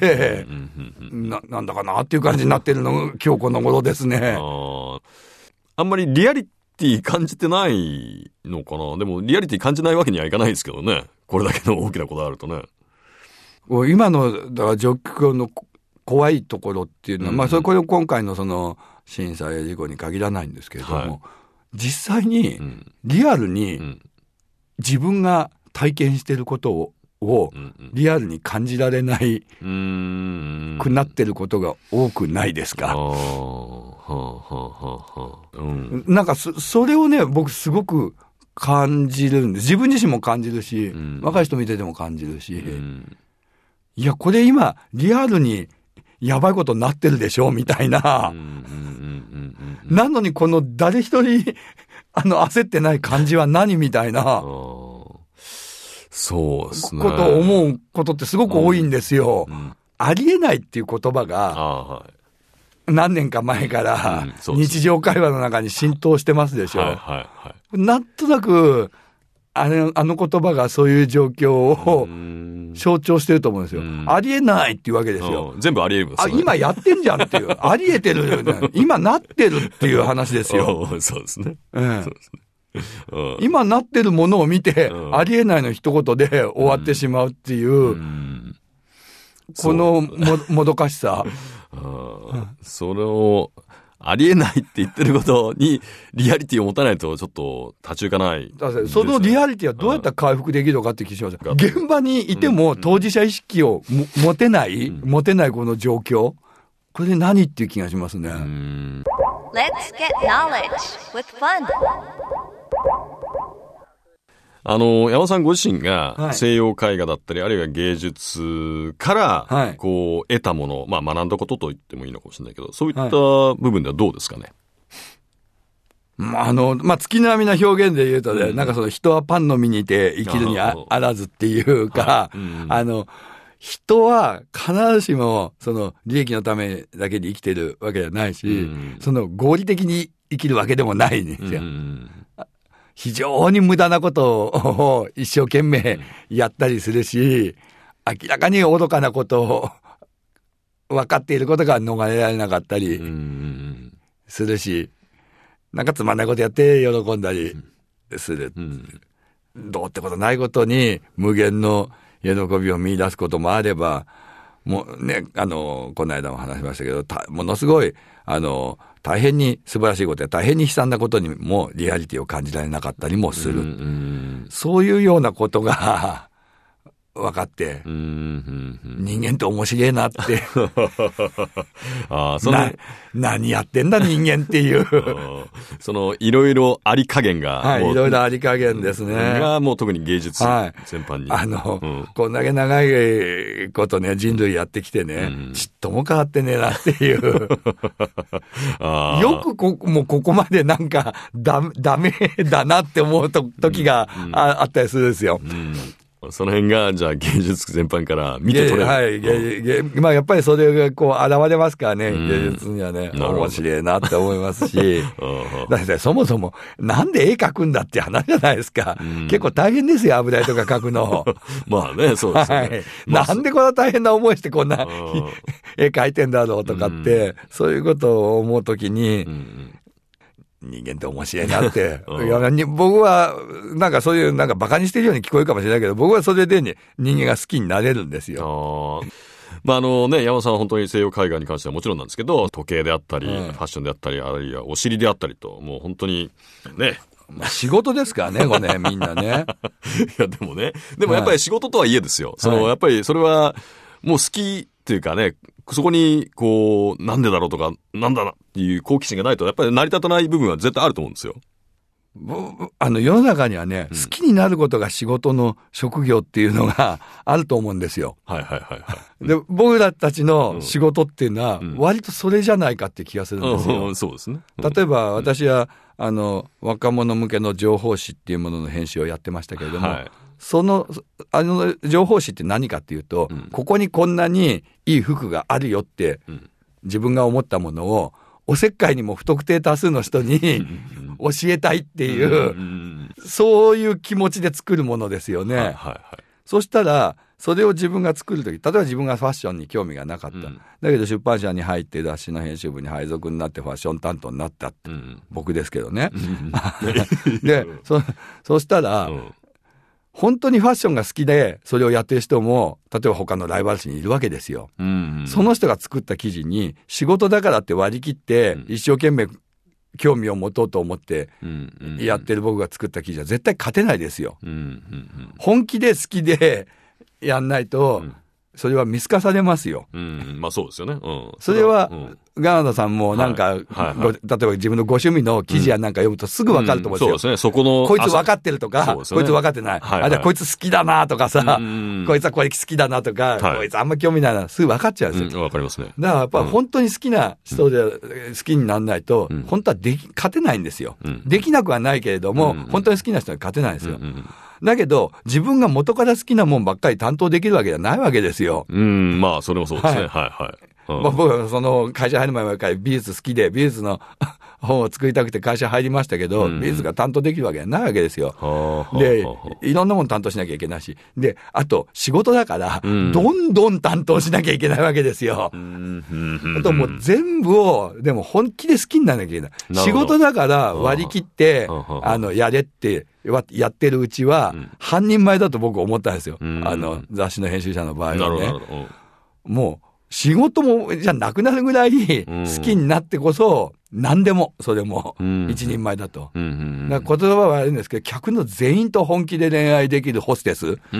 な, なんだかなっていう感じになってるのが今日この頃ですね。 あ, あんまりリアリティ感じてないのかな。でもリアリティ感じないわけにはいかないですけどね。これだけの大きなことあるとね。 今のだから状況の怖いところっていうのは、うん、まあそれこれ今回のその震災や事故に限らないんですけれども、はい、実際にリアルに自分が体験していることををリアルに感じられないくなってることが多くないですか。なんか そ, それをね僕すごく感じるんです。自分自身も感じるし、うん、若い人見てても感じるし、うん、いやこれ今リアルにやばいことになってるでしょみたいな、なのにこの誰一人あの焦ってない感じは何みたいなそうですね。 ことを思うことってすごく多いんですよ。うんうん、ありえないっていう言葉が、はい、何年か前から日常会話の中に浸透してますでしょ。はいはいはい、なんとなくあれ、あの言葉がそういう状況を象徴してると思うんですよ。ありえないっていうわけですよ。 全部ありえるんですね。あ、今やってんじゃんっていう。ありえてる、ね。今なってるっていう話ですよ。 そうですね。 うん、そうですね。今なってるものを見て、うん、ありえないの一言で終わってしまうっていう、うん、この も, もどかしさ、 うん、それをありえないって言ってることにリアリティを持たないとちょっと立ち行かない、 ね、そのリアリティはどうやったら回復できるのかって気がします。現場にいても当事者意識をも持てない、うん、持てないこの状況、これで何っていう気がしますね。うん、 Let's get knowledge with fun。 あの山田さんご自身が西洋絵画だったり、はい、あるいは芸術からこう得たもの、まあ学んだことと言ってもいいのかもしれないけど、そういった部分ではどうですかね。 はい、あのまあ月並みな表現で言うとね、うん、なんかその人はパンの実にて生きるに あ, あらずっていうか、はいうん、あの人は必ずしもその利益のためだけに生きてるわけじゃないし、うん、その合理的に生きるわけでもないんですよ。うん、非常に無駄なことを一生懸命やったりするし、明らかに愚かなことを分かっていることが逃れられなかったりするし、なんかつまんないことやって喜んだりする。うんうん、どうってことないことに無限の喜びを見出すこともあれば、もうね、あの、この間も話しましたけど、ものすごい、あの、大変に素晴らしいことや大変に悲惨なことにもリアリティを感じられなかったりもする。うんうん、そういうようなことが分かって、うんうんうん、人間って面白いなって。あそのな何やってんだ人間っていう。 そのいろいろあり加減が。 はい、いろいろあり加減ですね。 がもう特に芸術全般に。 はい、あの、うん、こんだけ長いことね、人類やってきてね、うん、ちっとも変わってねえなっていう。あよくこ、もうここまでなんかダ、ダメだなって思うと時が あ,、うん、あったりするんですよ。うんその辺が、じゃあ芸術全般から見て取れる。 はい、うん、まあやっぱりそれがこう現れますからね、うん、芸術にはね、面白いなって思いますし、だってそもそもなんで絵描くんだって話じゃないですか。うん、結構大変ですよ、油絵とか描くの。 まあね、そうですね。はいまあ、なんでこんな大変な思いしてこんな絵描いてんだろうとかって、うん、そういうことを思うときに、うん人間って面白いなって。いや僕は、なんかそういう、なんか馬鹿にしてるように聞こえるかもしれないけど、僕はそれでね、人間が好きになれるんですよ。 あまああのね、山本さんは本当に西洋絵画に関してはもちろんなんですけど、時計であったり、うん、ファッションであったり、あるいはお尻であったりと、もう本当に、ね。 まあ、仕事ですからね、これね、みんなね。 いや、でもね、でもやっぱり仕事とはいえですよ。はい、その、やっぱりそれは、もう好きっていうかね、そこに、こう、なんでだろうとか、なんだなっていう好奇心がないと、やっぱり成り立たない部分は絶対あると思うんですよ。 あの、世の中にはね、うん、好きになることが仕事の職業っていうのがあると思うんですよ。 はいはいはいはい。 で、僕らたちの仕事っていうのは、割とそれじゃないかって気がするんですよ。 うんうん、そうですね。 うん、例えば、私は、あの、若者向けの情報誌っていうものの編集をやってましたけれども、はいその、あの、情報誌って何かっていうと、うん、ここにこんなにいい服があるよって、うん、自分が思ったものを、おせっかいにも不特定多数の人に教えたいっていう、そういう気持ちで作るものですよね。はいはいはい、そしたら、それを自分が作るとき、例えば自分がファッションに興味がなかった。うん、だけど出版社に入って雑誌の編集部に配属になってファッション担当になったって、うん、僕ですけどね。で、そ、そしたら、うん本当にファッションが好きでそれをやってる人も例えば他のライバル誌にいるわけですよ、うんうん、その人が作った記事に仕事だからって割り切って一生懸命興味を持とうと思ってやってる僕が作った記事は絶対勝てないですよ、うんうんうん、本気で好きでやんないとそれは見透かされますよ、 うん、まあそうですよね、うん、 それは、うんガーナさんもなんか、はいはいはい、例えば自分のご趣味の記事やなんか読むとすぐ分かると思うんですよ。うんうん、そうですね。そこの。こいつ分かってるとか、ね、こいつ分かってない。はいはい、あじゃあこいつ好きだなとかさ、うんうん、こいつはこれ好きだなとか、はい、こいつあんま興味ないな、すぐ分かっちゃうんですよ。 うん、分かりますね。 だからやっぱ本当に好きな人で、好きにならないと、うん、本当はでき、勝てないんですよ、うん。できなくはないけれども、うんうん、本当に好きな人に勝てないんですよ。うんうんだけど、自分が元から好きなもんばっかり担当できるわけじゃないわけですよ。 うん、まあ、それもそうですね。はい、はい、はい。 うん、まあ、僕はその会社入る前から美術好きで、美術の本を作りたくて会社入りましたけど、うん、美術が担当できるわけじゃないわけですよ。うん、で、いろんなもの担当しなきゃいけないし、で、あと仕事だから、どんどん担当しなきゃいけないわけですよ。うん、あともう全部を、でも本気で好きにならなきゃいけない。仕事だから割り切って、あの、やれって、やってるうちは、半人前だと僕思ったんですよ。うん、あの、雑誌の編集者の場合はね。もう、仕事も、じゃなくなるぐらい好きになってこそ、何でも、それも、一人前だと。うん、だから言葉は悪いんですけど、客の全員と本気で恋愛できるホステス。うん、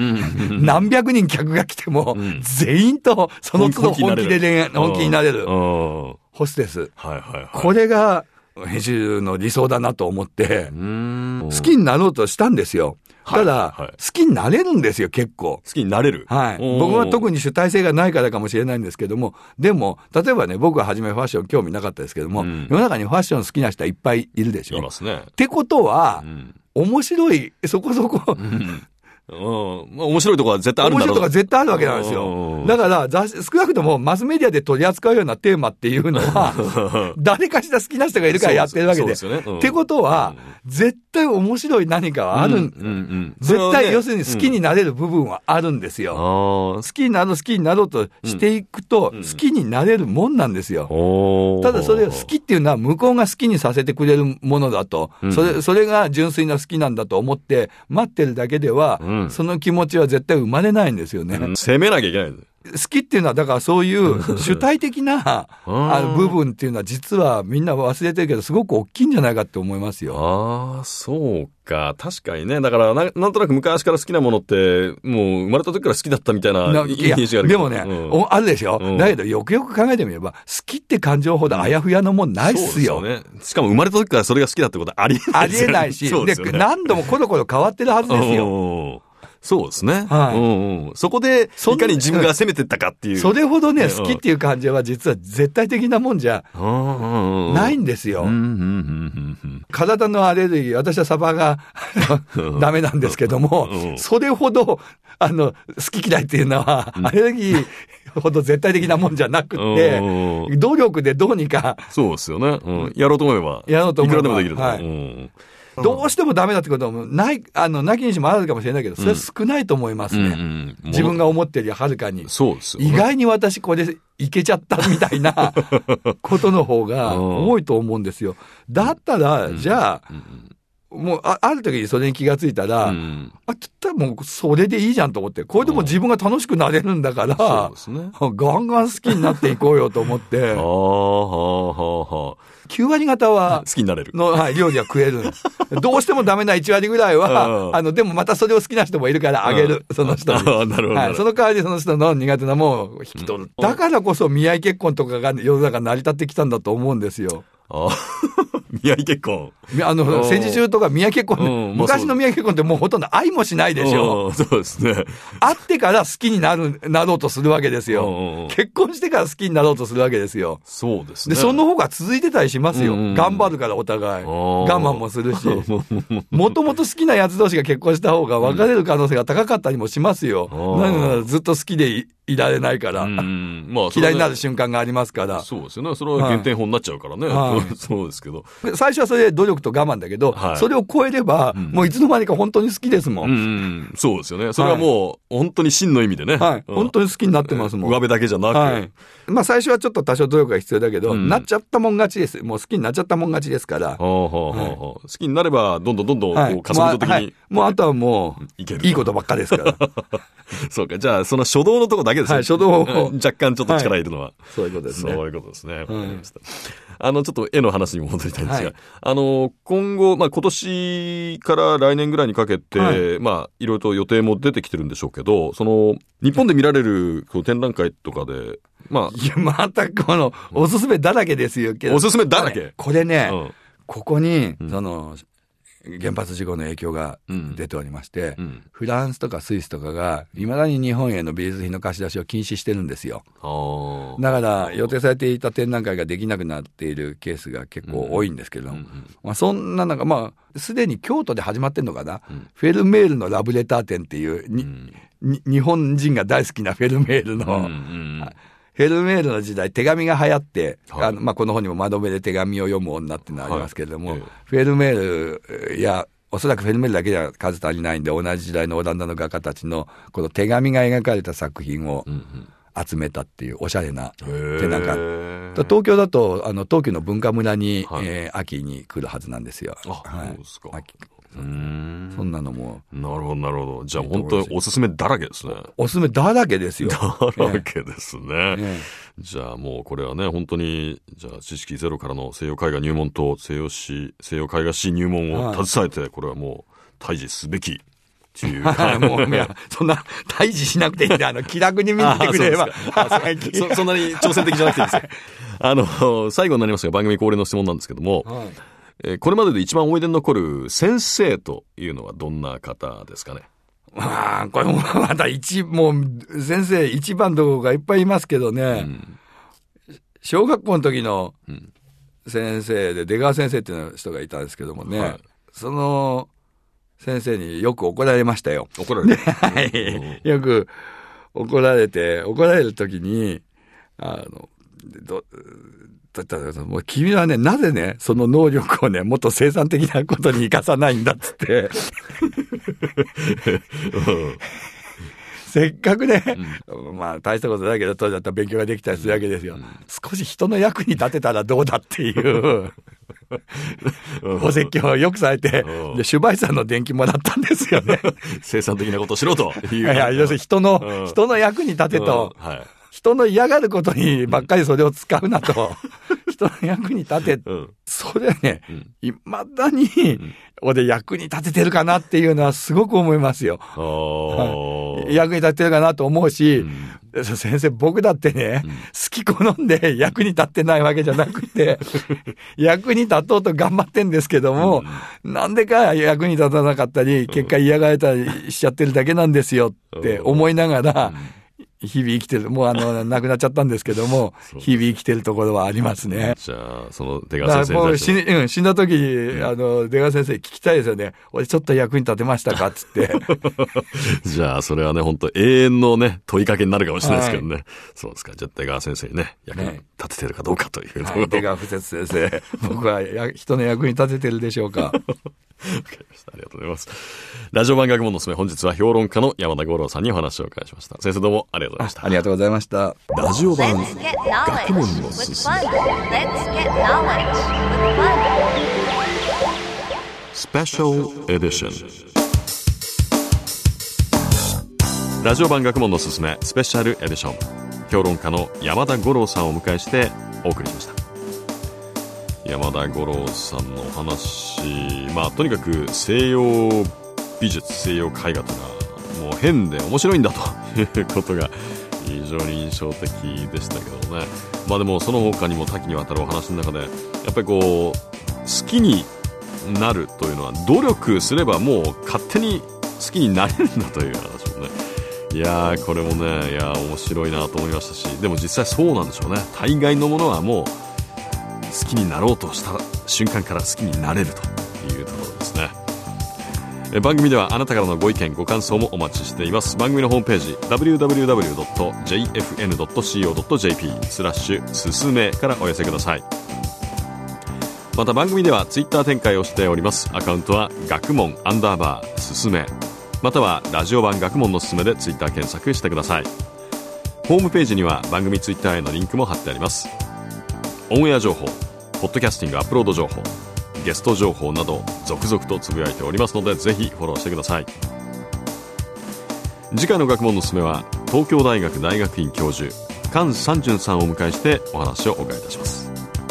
何百人客が来ても、全員とその都度本気で恋愛、本気になれる。ホステス。はいはいはい、これが、編集の理想だなと思って、好きになろうとしたんですよ。ただ、はいはい、好きになれるんですよ、結構。 好きになれる。 はい。僕は特に主体性がないからかもしれないんですけども、でも、例えばね、僕は初めファッション興味なかったですけども、うん、世の中にファッション好きな人はいっぱいいるでしょ。 いますね。 ってことは、うん、面白い、そこそこ、うんうん。まあ、面白いところは絶対あるんだろう。 面白いところは絶対あるわけなんですよ。だから雑誌、少なくともマスメディアで取り扱うようなテーマっていうのは、誰かしら好きな人がいるからやってるわけで。 そうですよね。うん、 ってことは、うん、絶対面白い何かはある。うんうんうん、絶対、ね、要するに好きになれる部分はあるんですよ。うん、好きになろう、好きになろうとしていくと、好きになれるもんなんですよ。うん、ただそれを好きっていうのは向こうが好きにさせてくれるものだと、うん、それ、それが純粋な好きなんだと思って待ってるだけでは、うん、その気持ちは絶対生まれないんですよね。 うん、攻めなきゃいけない。 好きっていうのは、だからそういう主体的なあの部分っていうのは実はみんな忘れてるけど、すごく大きいんじゃないかって思いますよ。 ああ、そうか。確かにね。だからな、なんとなく昔から好きなものって、もう生まれた時から好きだったみたいなイメージがあるけど。 でもね、うん、あるでしょ、うん、だけどよくよく考えてみれば、好きって感情ほどあやふやのもんないっすよ。 そうですよね。しかも生まれた時からそれが好きだってことはありえないですよね。 ありえないし、で、ね、何度もコロコロ変わってるはずですよ。 そうですね。はい。うんうん。そこで、いかに自分が攻めてったかっていう。 それほどね、好きっていう感情は実は絶対的なもんじゃないんですよ。体のアレルギー、私はサバがダメなんですけども、それほど、あの、好き嫌いっていうのは、アレルギーほど絶対的なもんじゃなくて、努力でどうにか。 そうですよね。うん。やろうと思えば。 やろうと思えば。 いくらでもできる。 はい。うんどうしてもダメだってこともない、あの、なきにしもあるかもしれないけど、それは少ないと思いますね。うんうんうん、自分が思ってるよりはるかに。 そうですよね。 意外に私これいけちゃったみたいなことの方が多いと思うんですよ。だったら、じゃあ、うんうん、もうあ、ある時にそれに気がついたら、うん、あ、ちょっともうそれでいいじゃんと思って、これでも自分が楽しくなれるんだから、そうですね、ガンガン好きになっていこうよと思って。はあはあはあきゅうわり方は、 好きになれる。 の、はい、料理は食える。どうしてもダメないちわりぐらいは、あの、でもまたそれを好きな人もいるからあげる。その人に。 あなるほど。はい。 その代わりその人の苦手なものを引き取る。うん、だからこそ見合い結婚とかが世の中成り立ってきたんだと思うんですよ。 ああ。見合い結婚。 あの、戦時中とか見合い結婚、ね、昔の見合い結婚ってもうほとんど愛もしないでしょ。 そうですね。 会ってから好きになる、なろうとするわけですよ。結婚してから好きになろうとするわけですよ。 そうですね。 で、その方が続いてたりしますよ。頑張るからお互い。我慢もするし。もともと好きな奴同士が結婚した方が別れる可能性が高かったりもしますよ。なのでずっと好きでいいられないから。うんまあ、嫌いになる瞬間がありますから。 そうですよね。それは減点法になっちゃうからね。はい、そうですけど。 最初はそれで努力と我慢だけど、はい、それを超えれば、うん、もういつの間にか本当に好きですもん。うんうん、 そうですよね。それはもう、本当に真の意味でね。 はい。本当に好きになってますもん。 上辺だけじゃなく。はい。 まあ最初はちょっと多少努力が必要だけど、うん、なっちゃったもん勝ちです。もう好きになっちゃったもん勝ちですから。はあはあはあ、 はい、好きになれば、どんどんどんどん、こう、加速度的に、はい。 もうあとはもう、いける。いいことばっかですから。 そうか。じゃあ、その初動のとこだけですね。 はい、初動を。 若干ちょっと力いるのは。はい、 そういうことですね。 そういうことですね。わかりました。あの、ちょっと絵の話に戻りたいんですが、はい、あの、今後、まあ、今年から来年ぐらいにかけて、はい、まあ、いろいろと予定も出てきてるんでしょうけど、その、日本で見られるこう展覧会とかで、まあ。 いや、またこの、おすすめだらけですよ、けど。 おすすめだらけこれね、うん、ここに、その、原発事故の影響が出ておりまして、うんうん、フランスとかスイスとかがいまだに日本への美術品の貸し出しを禁止してるんですよ。だから予定されていた展覧会ができなくなっているケースが結構多いんですけど、うんうんうんまあ、そんな中、まあ、すでに京都で始まってるのかな、うん、フェルメールのラブレター展っていうに、うん、に日本人が大好きなフェルメールの、うんうんフェルメールの時代、手紙が流行って、はい、あのまあ、この本にも窓辺で手紙を読む女っていうのがありますけれども、はいええ、フェルメールや、おそらくフェルメールだけでは数足りないんで、同じ時代のオランダの画家たちのこの手紙が描かれた作品を集めたっていうおしゃれな展覧会。東京だと、あの、東急の文化村に、はいえー、秋に来るはずなんですよ。 あ、はい、そうですか。 秋うーんそんなのも。 なるほど、なるほど。じゃあ本当におすすめだらけですね。 おすすめだらけですよ。 だらけですね。ねじゃあもうこれはね、本当に、じゃあ知識ゼロからの西洋絵画入門と西洋史、西洋絵画史入門を携えて、はい、これはもう対峙すべき。っていうもう、いや、そんな、対峙しなくていいんで、あの、気楽に見てくれれば。 そ, そんなに挑戦的じゃなくていいですよ。あの、最後になりますが、番組恒例の質問なんですけども、はいえー、これまでで一番思い出に残る先生というのはどんな方ですかね。 まあ、これもまた一、もう、先生一番どころがいっぱいいますけどね、うん、小学校の時の先生で、出川先生っていう人がいたんですけどもね、はい、その先生によく怒られましたよ。 怒られたはい。よく怒られて、怒られるときに、あの、ど、だったら、もう君はね、なぜね、その能力をね、もっと生産的なことに生かさないんだっつって。せっかくね、うん、まあ大したことないけど、当時だったら勉強ができたりするわけですよ。うん、少し人の役に立てたらどうだっていう、お説教をよくされて、で、シュバイさんの電気もらったんですよね。 生産的なことをしろという。 いや、要するに人の、うん、人の役に立てと、うんはい、人の嫌がることにばっかりそれを使うなと、人の役に立て、うん、それはね、いまだに、うん俺役に立ててるかなっていうのはすごく思いますよ。はい、役に立ててるかなと思うし、うん、先生僕だってね、うん、好き好んで役に立ってないわけじゃなくて、役に立とうと頑張ってんですけども、うん、なんでか役に立たなかったり、結果嫌がれたりしちゃってるだけなんですよって思いながら、うん日々生きてる、もうあの、亡くなっちゃったんですけども、日々生きてるところはありますね。 じゃあ、その出川先生に。 もう死、うん、死んだ時、うん、あの、出川先生聞きたいですよね。俺ちょっと役に立てましたかつって。 じゃあ、それはね、本当永遠のね、問いかけになるかもしれないですけどね。はい、そうですか。じゃあ、出川先生にね、役に立ててるかどうかというところ、はい、 出川不説先生。僕はや人の役に立ててるでしょうか。 わかりました。ありがとうございます。ラジオ版学問のすすめ、本日は評論家の山田五郎さんにお話を伺いました。先生どうもありがとうございました。 あ, ありがとうございました。 ラジオ版学問のすすめ。スペシャルエディション。ラジオ版学問のすすめ、スペシャルエディション。評論家の山田五郎さんをお迎えしてお送りしました。山田五郎さんのお話、まあとにかく西洋美術西洋絵画というのはもう変で面白いんだということが非常に印象的でしたけどね。まあでもその他にも多岐にわたるお話の中でやっぱりこう好きになるというのは努力すればもう勝手に好きになれるんだという話もね。いやーこれもねいや面白いなと思いましたし、でも実際そうなんでしょうね。大概のものはもう好きになろうとした瞬間から好きになれるというところですね。え番組ではあなたからのご意見ご感想もお待ちしています。番組のホームページ ダブリューダブリューダブリュードットジェイエフエヌドットシーオードットジェーピー スラッシュすすめからお寄せください。また番組ではツイッター展開をしております。アカウントは学問アンダーバーすすめ、またはラジオ版学問のすすめでツイッター検索してください。ホームページには番組ツイッターへのリンクも貼ってあります。オンエア情報、ポッドキャスティングアップロード情報、ゲスト情報など続々とつぶやいておりますのでぜひフォローしてください。次回の学問のすすめは東京大学大学院教授菅三淳さんをお迎えしてお話をお伺いいたします。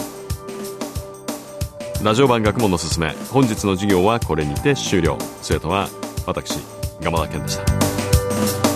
ラジオ版学問のすすめ、本日の授業はこれにて終了。生徒は私、蒲田健でした。